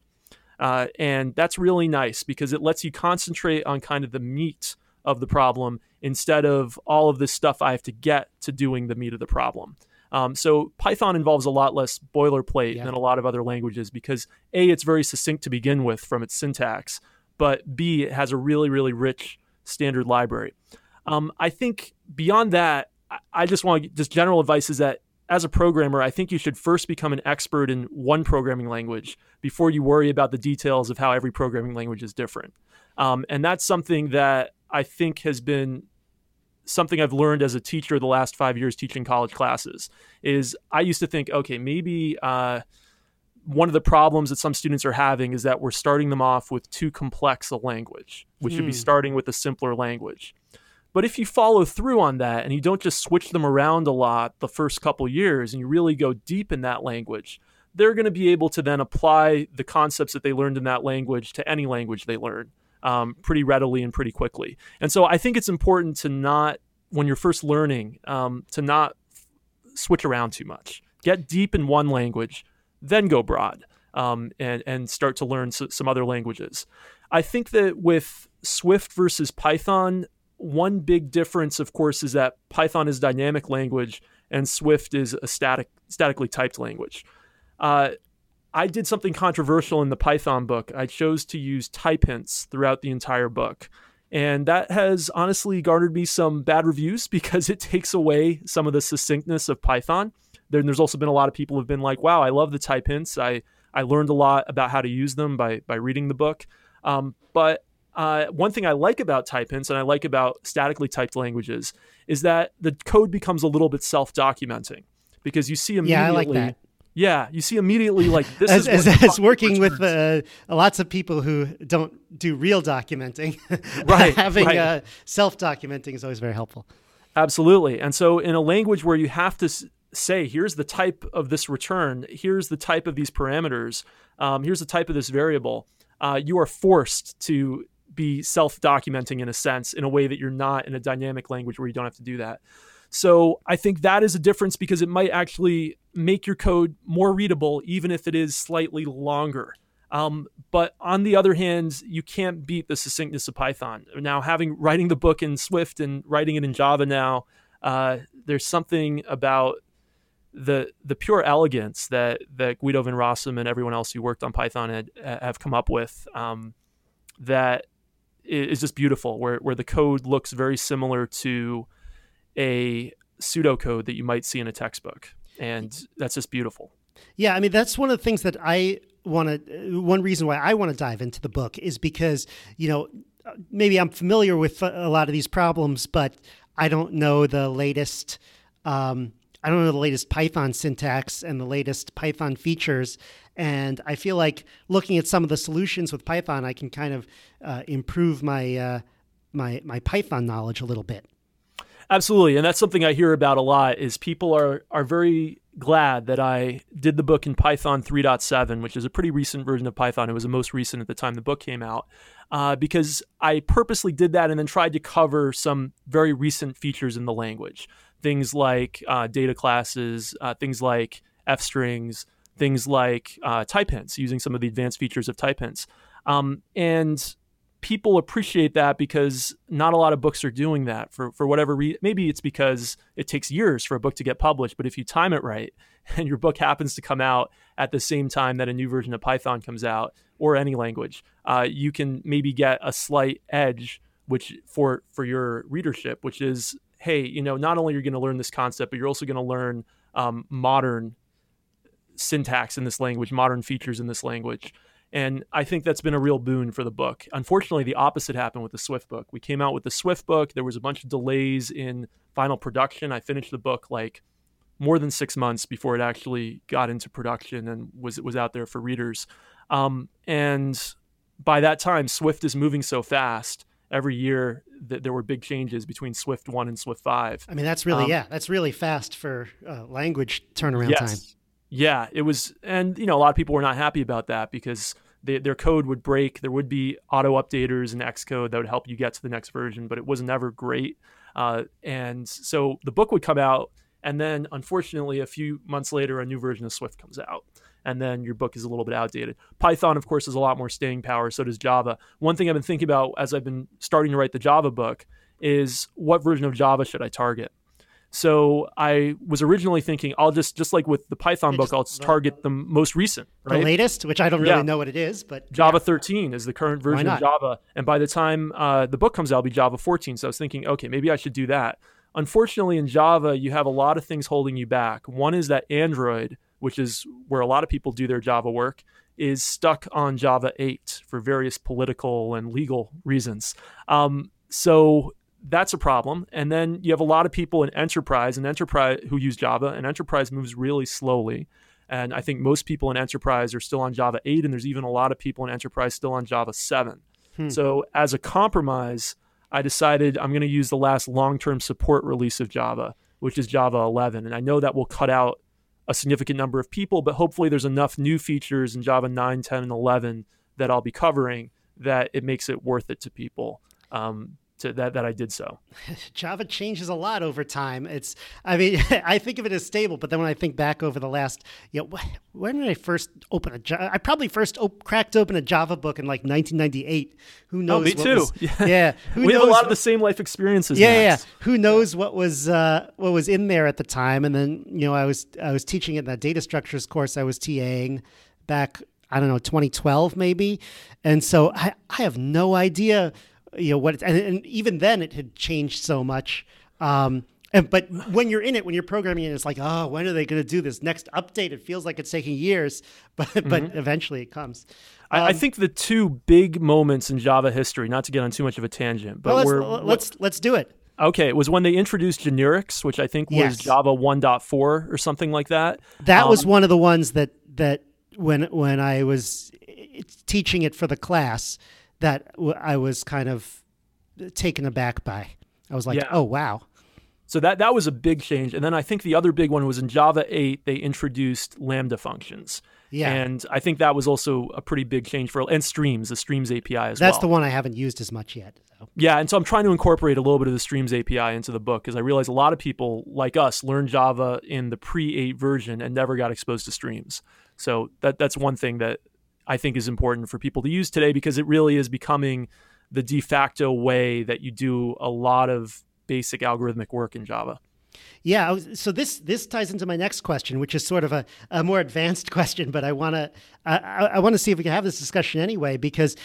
And that's really nice, because it lets you concentrate on kind of the meat of the problem instead of all of this stuff I have to get to doing the meat of the problem. So Python involves a lot less boilerplate than a lot of other languages, because A, it's very succinct to begin with from its syntax, but B, it has a really, really rich standard library. I think beyond that, I just general advice is that as a programmer, I think you should first become an expert in one programming language before you worry about the details of how every programming language is different. And that's something that I think has been something I've learned as a teacher the last 5 years teaching college classes is I used to think, okay, maybe one of the problems that some students are having is that we're starting them off with too complex a language. We should be starting with a simpler language. But if you follow through on that and you don't just switch them around a lot the first couple years and you really go deep in that language, they're going to be able to then apply the concepts that they learned in that language to any language they learn pretty readily and pretty quickly. And so I think it's important to not, when you're first learning, to not switch around too much. Get deep in one language, then go broad and start to learn some other languages. I think that with Swift versus Python, one big difference, of course, is that Python is dynamic language and Swift is a statically typed language. I did something controversial in the Python book. I chose to use type hints throughout the entire book. And that has honestly garnered me some bad reviews because it takes away some of the succinctness of Python. There's also been a lot of people who've been like, wow, I love the type hints. I learned a lot about how to use them by reading the book. But one thing I like about type hints and I like about statically typed languages is that the code becomes a little bit self-documenting because you see immediately. Yeah, I like that. Yeah, you see immediately like this as working with lots of people who don't do real documenting. Right. Having self-documenting is always very helpful. Absolutely. And so in a language where you have to say, here's the type of this return, here's the type of these parameters, here's the type of this variable, you are forced to be self-documenting in a sense, in a way that you're not in a dynamic language where you don't have to do that. So I think that is a difference because it might actually make your code more readable, even if it is slightly longer. But on the other hand, you can't beat the succinctness of Python. Now, writing the book in Swift and writing it in Java now, there's something about the pure elegance that Guido van Rossum and everyone else who worked on Python have come up with that is just beautiful, where the code looks very similar to a pseudocode that you might see in a textbook. And that's just beautiful. Yeah, I mean, that's one of the things that one reason why I want to dive into the book is because, maybe I'm familiar with a lot of these problems, but I don't know the latest Python syntax and the latest Python features. And I feel like looking at some of the solutions with Python, I can kind of improve my Python knowledge a little bit. Absolutely. And that's something I hear about a lot is people are very glad that I did the book in Python 3.7, which is a pretty recent version of Python. It was the most recent at the time the book came out, because I purposely did that and then tried to cover some very recent features in the language. Things like data classes, things like f-strings, things like type hints, using some of the advanced features of type hints. And people appreciate that because not a lot of books are doing that for whatever reason. Maybe it's because it takes years for a book to get published, but if you time it right and your book happens to come out at the same time that a new version of Python comes out or any language, you can maybe get a slight edge which for your readership, which is, hey, not only are you going to learn this concept, but you're also going to learn modern syntax in this language, modern features in this language. And I think that's been a real boon for the book. Unfortunately, the opposite happened with the Swift book. We came out with the Swift book. There was a bunch of delays in final production. I finished the book like more than 6 months before it actually got into production and was out there for readers. And by that time, Swift is moving so fast. Every year that there were big changes between Swift 1 and Swift 5. I mean, that's really fast for language turnaround time. Yeah, it was. And, a lot of people were not happy about that because their code would break. There would be auto updaters in Xcode that would help you get to the next version, but it was never great. And so the book would come out, and then unfortunately, a few months later, a new version of Swift comes out. And then your book is a little bit outdated. Python, of course, has a lot more staying power. So does Java. One thing I've been thinking about as I've been starting to write the Java book is what version of Java should I target? So I was originally thinking I'll just like with the Python book, I'll just target the most recent, right? The latest, which I don't really know what it is, but Java 13 is the current version of Java. And by the time the book comes out, it'll be Java 14. So I was thinking, okay, maybe I should do that. Unfortunately, in Java, you have a lot of things holding you back. One is that Android, which is where a lot of people do their Java work, is stuck on Java 8 for various political and legal reasons. So that's a problem. And then you have a lot of people in enterprise who use Java, and enterprise moves really slowly. And I think most people in enterprise are still on Java 8, and there's even a lot of people in enterprise still on Java 7. So as a compromise, I decided I'm going to use the last long-term support release of Java, which is Java 11. And I know that will cut out a significant number of people, but hopefully there's enough new features in Java 9, 10, and 11 that I'll be covering that it makes it worth it to people. That I did so. Java changes a lot over time. I think of it as stable, but then when I think back over the last, when did I first open a Java? I probably first cracked open a Java book in like 1998. Who knows? Oh, me too. Yeah. We have a lot of the same life experiences. Yeah. Who knows what was in there at the time? And then I was teaching in that data structures course I was TAing back, I don't know, 2012 maybe, and so I have no idea. And even then it had changed so much. But when you're in it, when you're programming it, it's like, oh, when are they going to do this next update? It feels like it's taking years, but eventually it comes. I think the two big moments in Java history, not to get on too much of a tangent, but let's do it. Okay, it was when they introduced generics, which I think was Java 1.4 or something like that. That was one of the ones that when I was teaching it for the class, that I was kind of taken aback by. I was like, oh, wow. So that was a big change. And then I think the other big one was in Java 8, they introduced Lambda functions. Yeah. And I think that was also a pretty big change and Streams, the Streams API as well. That's the one I haven't used as much yet. So. Yeah, and so I'm trying to incorporate a little bit of the Streams API into the book because I realize a lot of people like us learned Java in the pre-8 version and never got exposed to Streams. So that's one thing that I think is important for people to use today because it really is becoming the de facto way that you do a lot of basic algorithmic work in Java. Yeah, so this ties into my next question, which is sort of a more advanced question, but I want to see if we can have this discussion anyway, because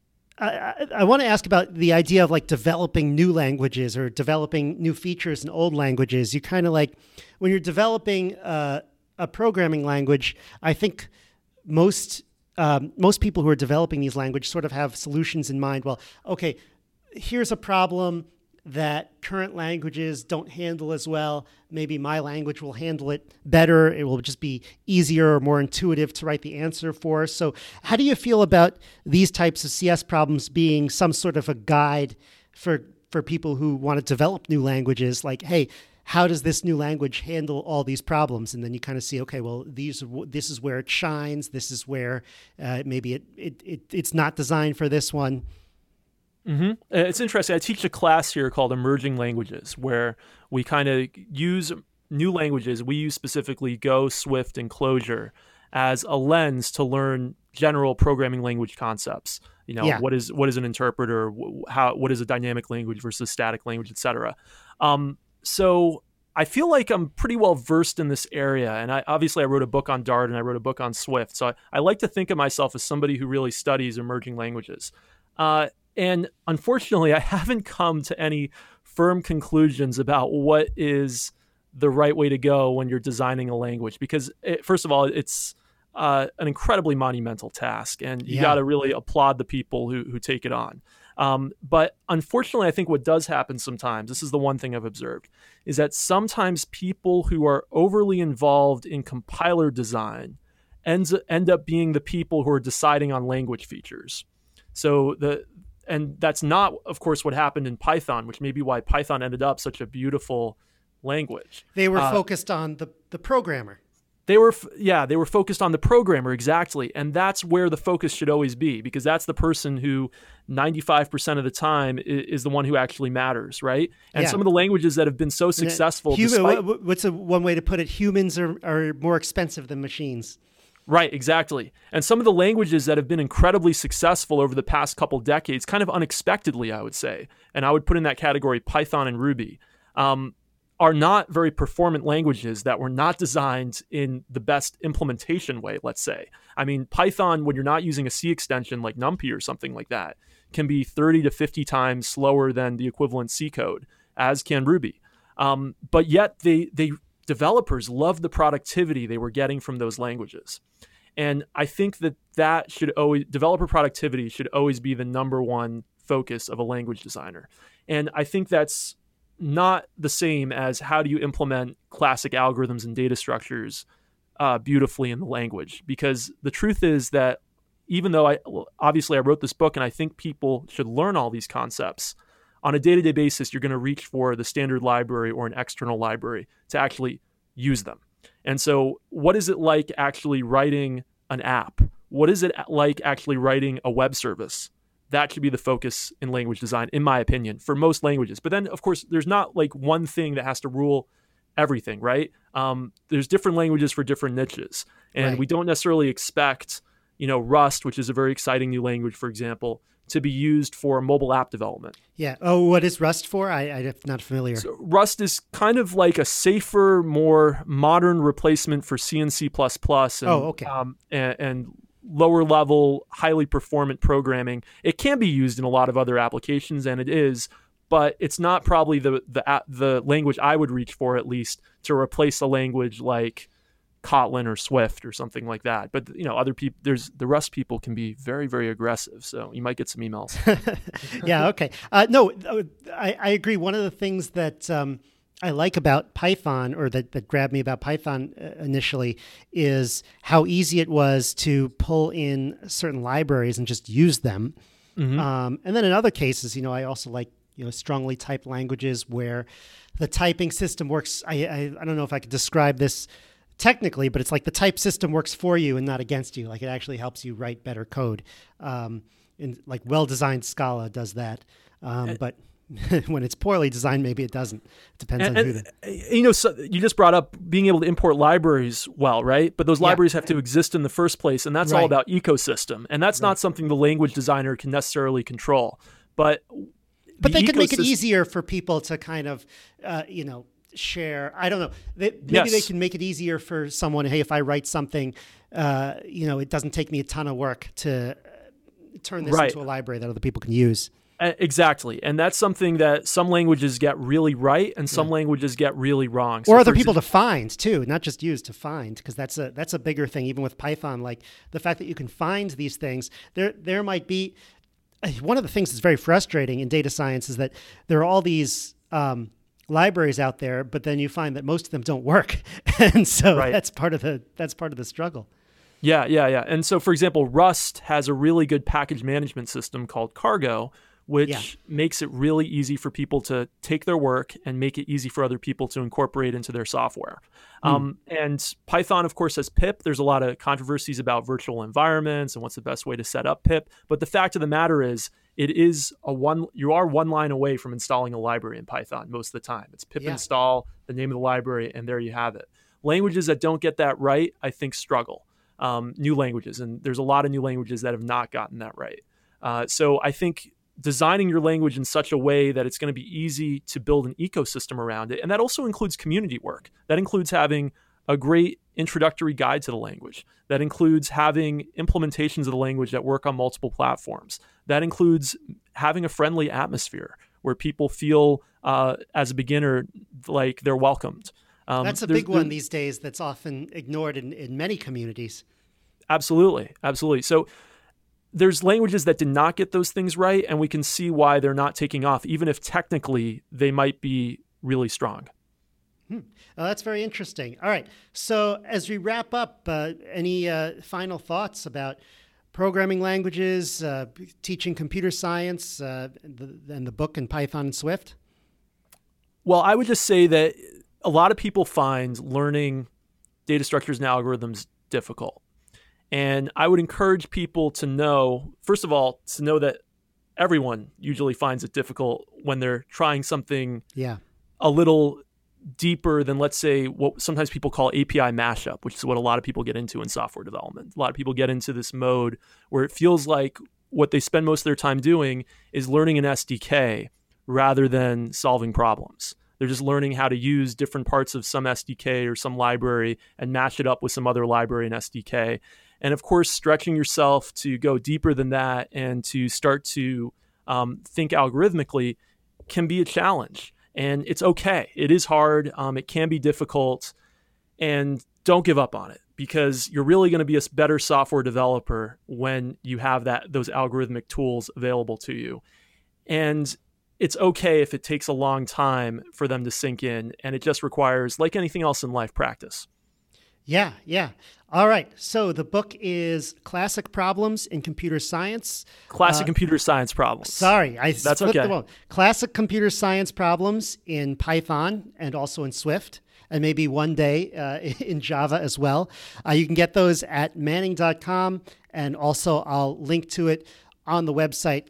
I want to ask about the idea of like developing new languages or developing new features in old languages. You kind of like, when you're developing a programming language, I think most people who are developing these languages sort of have solutions in mind. Well, okay, here's a problem that current languages don't handle as well. Maybe my language will handle it better. It will just be easier or more intuitive to write the answer for. So how do you feel about these types of CS problems being some sort of a guide for people who want to develop new languages? Like, hey, how does this new language handle all these problems? And then you kind of see, okay, well, this is where it shines. This is where maybe it's not designed for this one. Mm-hmm. It's interesting. I teach a class here called Emerging Languages, where we kind of use new languages. We use specifically Go, Swift, and Clojure as a lens to learn general programming language concepts. What is an interpreter? What is a dynamic language versus static language, etc. So I feel like I'm pretty well versed in this area. And I wrote a book on Dart and I wrote a book on Swift. So I like to think of myself as somebody who really studies emerging languages. And unfortunately, I haven't come to any firm conclusions about what is the right way to go when you're designing a language. Because first of all, it's an incredibly monumental task. And you got to really applaud the people who take it on. But unfortunately, I think what does happen sometimes, this is the one thing I've observed, is that sometimes people who are overly involved in compiler design end up being the people who are deciding on language features. And that's not, of course, what happened in Python, which may be why Python ended up such a beautiful language. They were focused on the programmer. They were focused on the programmer, exactly. And that's where the focus should always be, because that's the person who 95% of the time is the one who actually matters, right? And some of the languages that have been so successful... What's one way to put it? Humans are more expensive than machines. Right, exactly. And some of the languages that have been incredibly successful over the past couple decades, kind of unexpectedly, I would say, and I would put in that category Python and Ruby, are not very performant languages that were not designed in the best implementation way, let's say. I mean, Python, when you're not using a C extension like NumPy or something like that, can be 30 to 50 times slower than the equivalent C code, as can Ruby. But yet they developers love the productivity they were getting from those languages. And I think that should always, developer productivity should always be the number one focus of a language designer. And I think that's not the same as how do you implement classic algorithms and data structures beautifully in the language. Because the truth is that even though obviously I wrote this book and I think people should learn all these concepts, on a day-to-day basis, you're going to reach for the standard library or an external library to actually use them. And so what is it like actually writing an app? What is it like actually writing a web service? That should be the focus in language design, in my opinion, for most languages. But then, of course, there's not like one thing that has to rule everything, right? There's different languages for different niches. And we don't necessarily expect, Rust, which is a very exciting new language, for example, to be used for mobile app development. Yeah. Oh, what is Rust for? I'm not familiar. So Rust is kind of like a safer, more modern replacement for C and C++. And lower level, highly performant programming. It can be used in a lot of other applications, and it is, but it's not probably the language I would reach for, at least, to replace a language like Kotlin or Swift or something like that. But other people, the Rust people can be very, very aggressive, so you might get some emails. Yeah. Okay. No, I agree. One of the things that I like about Python, or that grabbed me about Python initially, is how easy it was to pull in certain libraries and just use them. Mm-hmm. And then in other cases, I also like strongly typed languages where the typing system works. I don't know if I could describe this technically, but it's like the type system works for you and not against you. Like it actually helps you write better code. And like well-designed Scala does that. But when it's poorly designed, maybe it doesn't. It depends on who. So you just brought up being able to import libraries well, right? But those libraries have to exist in the first place, and that's all about ecosystem. And that's not something the language designer can necessarily control. But they could make it easier for people to kind of, share. I don't know. Maybe they can make it easier for someone. Hey, if I write something, it doesn't take me a ton of work to turn this into a library that other people can use. Exactly. And that's something that some languages get really right and some languages get really wrong. So or other people to find too, not just use, to find, because that's a bigger thing. Even with Python, like the fact that you can find these things, there might be one of the things that's very frustrating in data science is that there are all these libraries out there, but then you find that most of them don't work. And so that's part of the struggle. Yeah. And so, for example, Rust has a really good package management system called Cargo, which makes it really easy for people to take their work and make it easy for other people to incorporate into their software. And Python, of course, has pip. There's a lot of controversies about virtual environments and what's the best way to set up pip. But the fact of the matter is, you are one line away from installing a library in Python most of the time. It's pip install, the name of the library, and there you have it. Languages that don't get that right, I think, struggle. New languages, and there's a lot of new languages that have not gotten that right. So I think designing your language in such a way that it's going to be easy to build an ecosystem around it, and that also includes community work. That includes having a great introductory guide to the language. That includes having implementations of the language that work on multiple platforms. That includes having a friendly atmosphere where people feel, as a beginner, like they're welcomed. That's a big one these days that's often ignored in many communities. Absolutely. So there's languages that did not get those things right, and we can see why they're not taking off, even if technically they might be really strong. That's very interesting. All right. So as we wrap up, any final thoughts about programming languages, teaching computer science, and the book in Python and Swift? Well, I would just say that a lot of people find learning data structures and algorithms difficult. And I would encourage people to know, first of all, to know that everyone usually finds it difficult when they're trying something a little deeper than, let's say, what sometimes people call API mashup, which is what a lot of people get into in software development. A lot of people get into this mode where it feels like what they spend most of their time doing is learning an SDK rather than solving problems. They're just learning how to use different parts of some SDK or some library and match it up with some other library and SDK. And of course, stretching yourself to go deeper than that and to start to think algorithmically can be a challenge. And it's okay. It is hard. It can be difficult. And don't give up on it, because you're really going to be a better software developer when you have those algorithmic tools available to you. And it's okay if it takes a long time for them to sink in, and it just requires, like anything else in life, practice. Yeah. All right. So the book is Classic Problems in Computer Science. Classic computer science problems. Sorry, That's flipped okay. the one. Classic Computer Science Problems in Python and also in Swift, and maybe one day in Java as well. You can get those at Manning.com, and also I'll link to it on the website,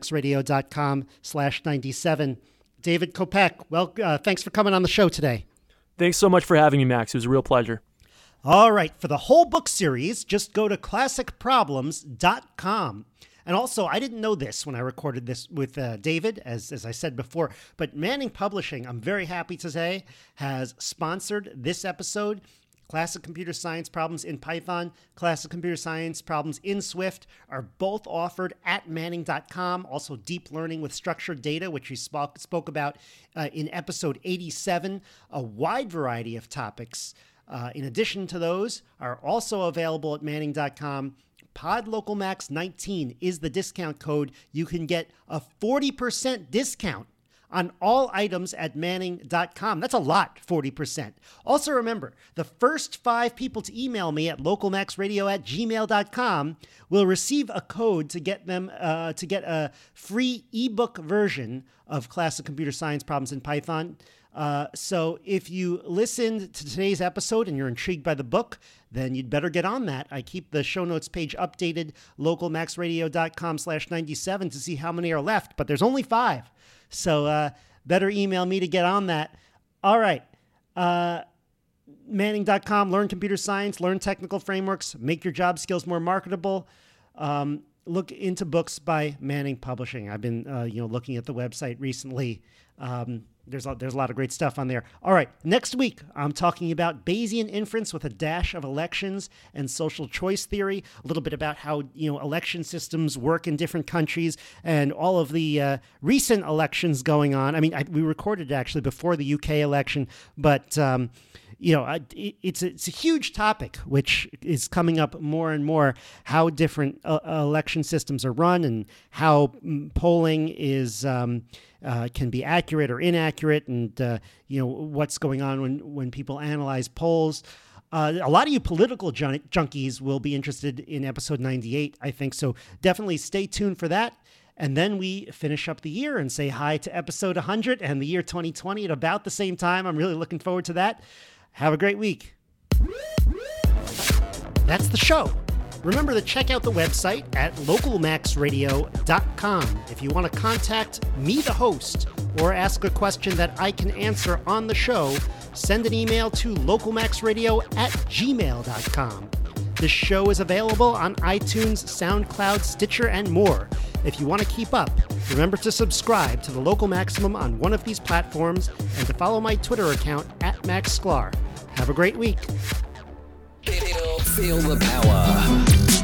localmaxradio.com/97. David Kopec, well, thanks for coming on the show today. Thanks so much for having me, Max. It was a real pleasure. All right, for the whole book series, just go to classicproblems.com. And also, I didn't know this when I recorded this with David, as I said before, but Manning Publishing, I'm very happy to say, has sponsored this episode. Classic Computer Science Problems in Python, Classic Computer Science Problems in Swift are both offered at Manning.com. Also, Deep Learning with Structured Data, which we spoke about in episode 87. A wide variety of topics, in addition to those, are also available at Manning.com. PodLocalMax19 is the discount code. You can get a 40% discount on all items at Manning.com. That's a lot, 40%. Also remember, the first 5 people to email me at localmaxradio@gmail.com will receive a code to get them to get a free ebook version of Classic Computer Science Problems in Python. So if you listened to today's episode and you're intrigued by the book, then you'd better get on that. I keep the show notes page updated, localmaxradio.com/97 to see how many are left, but there's only 5. So better email me to get on that. All right. Manning.com, learn computer science, learn technical frameworks, make your job skills more marketable. Look into books by Manning Publishing. I've been looking at the website recently. There's a lot of great stuff on there. All right, next week, I'm talking about Bayesian inference with a dash of elections and social choice theory, a little bit about how, election systems work in different countries and all of the recent elections going on. I mean, we recorded it actually before the UK election, but it's a huge topic, which is coming up more and more, how different election systems are run and how polling is can be accurate or inaccurate, and what's going on when people analyze polls. A lot of you political junkies will be interested in episode 98, I think, so definitely stay tuned for that. And then we finish up the year and say hi to episode 100 and the year 2020 at about the same time. I'm really looking forward to that. Have a great week. That's the show. Remember to check out the website at localmaxradio.com. If you want to contact me, the host, or ask a question that I can answer on the show, send an email to localmaxradio@gmail.com. This show is available on iTunes, SoundCloud, Stitcher, and more. If you want to keep up, remember to subscribe to the Local Maximum on one of these platforms and to follow my Twitter account @MaxSklar. Have a great week. Feel the power.